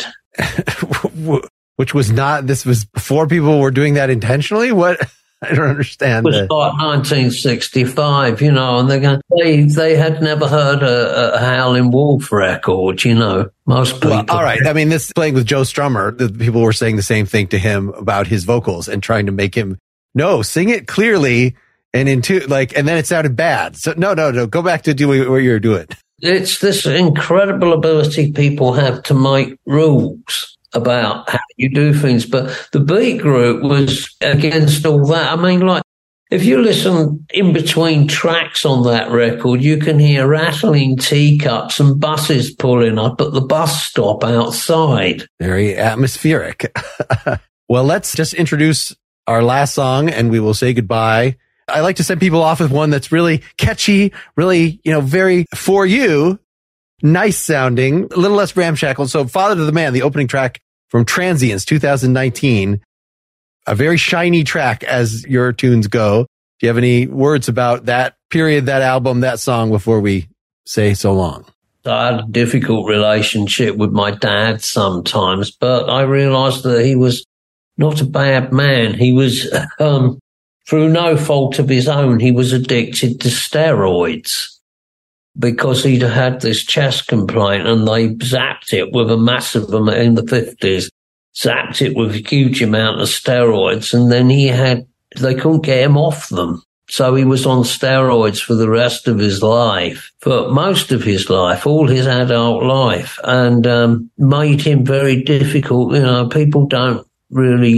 Which was not, this was before people were doing that intentionally? What? I don't understand.
It was like nineteen sixty-five, you know, and they're going, they, they had never heard a, a Howlin' Wolf record, you know, most people.
Well, all right. I mean, this playing with Joe Strummer, the people were saying the same thing to him about his vocals and trying to make him, no, sing it clearly and into, like, and then it sounded bad. So no, no, no, go back to doing what you're doing.
It's this incredible ability people have to make rules about how you do things. But the Beat Group was against all that. I mean, like, if you listen in between tracks on that record, you can hear rattling teacups and buses pulling up at the bus stop outside.
Very atmospheric. Well, let's just introduce our last song and we will say goodbye. I like to send people off with one that's really catchy, really, you know, very for you, nice sounding, a little less ramshackle. So Father to the Man, the opening track from Transients, two thousand nineteen, a very shiny track as your tunes go. Do you have any words about that period, that album, that song before we say so long?
I had a difficult relationship with my dad sometimes, but I realized that he was not a bad man. He was, um, through no fault of his own, he was addicted to steroids because he'd had this chest complaint and they zapped it with a massive amount in the fifties, zapped it with a huge amount of steroids, and then he had, they couldn't get him off them. So he was on steroids for the rest of his life, for most of his life, all his adult life, and um, made him very difficult. You know, people don't really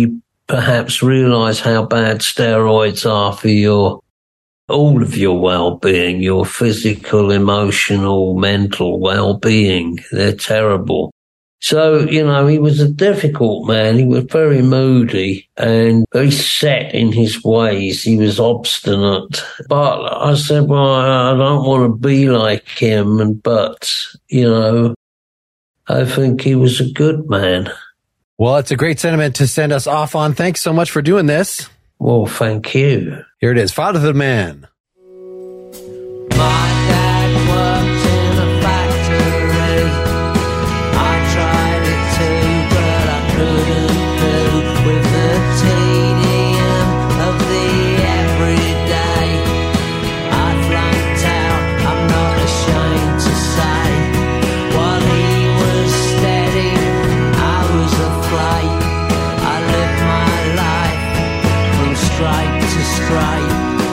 perhaps realize how bad steroids are for your all of your well-being, your physical, emotional, mental well-being. They're terrible. So, you know, he was a difficult man. He was very moody and very set in his ways. He was obstinate. But I said, well, I don't want to be like him. And But, you know, I think he was a good man.
Well, it's a great sentiment to send us off on. Thanks so much for doing this.
Well, thank you.
Here it is, Father the Man.
My dad worked in a factory. I tried it too, but I couldn't do with the tedium of the everyday. I flunked out, I'm not ashamed to say. While he was steady, I was afraid. I lived my life from stripe to stripe.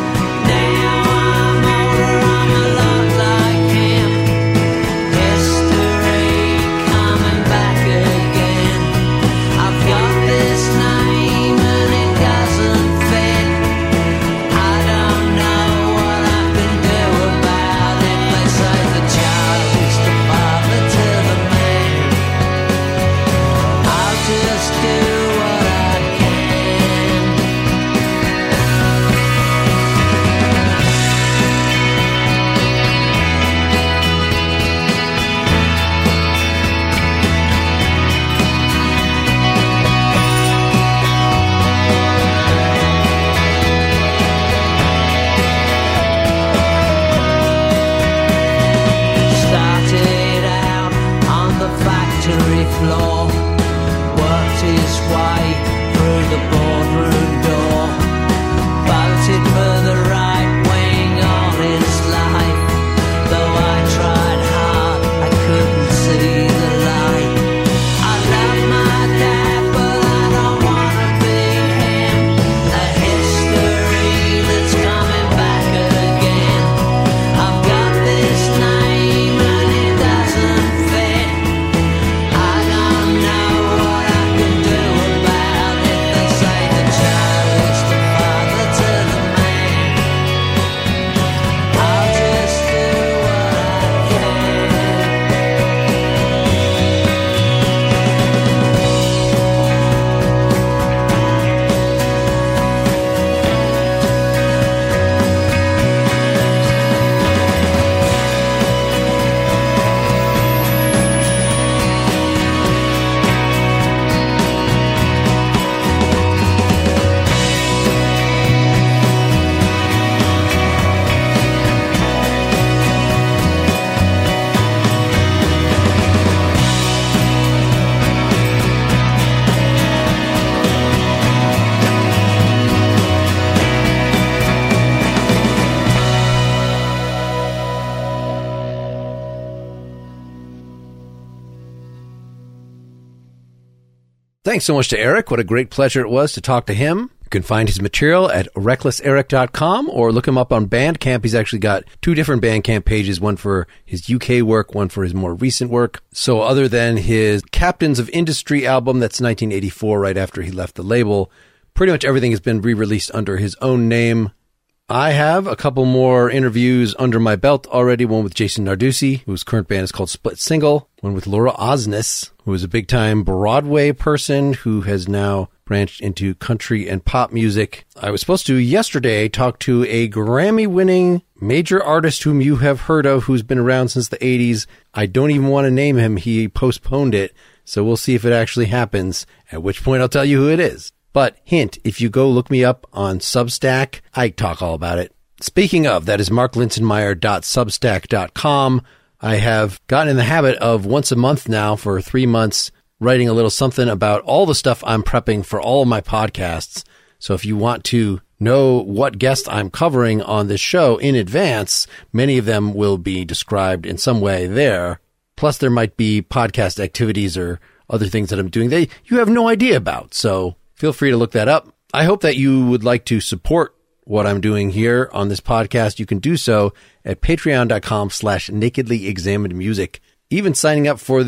Thanks so much to Eric. What a great pleasure it was to talk to him. You can find his material at reckless eric dot com or look him up on Bandcamp. He's actually got two different Bandcamp pages, one for his U K work, one for his more recent work. So other than his Captains of Industry album, that's nineteen eighty-four, right after he left the label, pretty much everything has been re-released under his own name. I have a couple more interviews under my belt already. One with Jason Narducci, whose current band is called Split Single. One with Laura Osnes, who is a big-time Broadway person who has now branched into country and pop music. I was supposed to yesterday talk to a Grammy-winning major artist whom you have heard of, who's been around since the eighties. I don't even want to name him. He postponed it, so we'll see if it actually happens, at which point I'll tell you who it is. But hint, if you go look me up on Substack, I talk all about it. Speaking of, that is mark linsenmeyer dot substack dot com. I have gotten in the habit of once a month now for three months writing a little something about all the stuff I'm prepping for all of my podcasts. So if you want to know what guest I'm covering on this show in advance, many of them will be described in some way there. Plus there might be podcast activities or other things that I'm doing that you have no idea about. So feel free to look that up. I hope that you would like to support what I'm doing here on this podcast. You can do so at patreon dot com slash nakedly examined music. Even signing up for the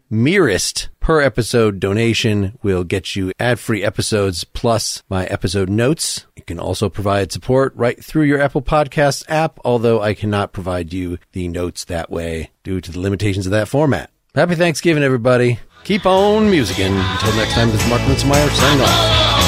merest per episode donation will get you ad-free episodes plus my episode notes. You can also provide support right through your Apple Podcasts app, although I cannot provide you the notes that way due to the limitations of that format. Happy Thanksgiving, everybody. Keep on musicking. Until next time, this is Mark Linsenmeyer signing off.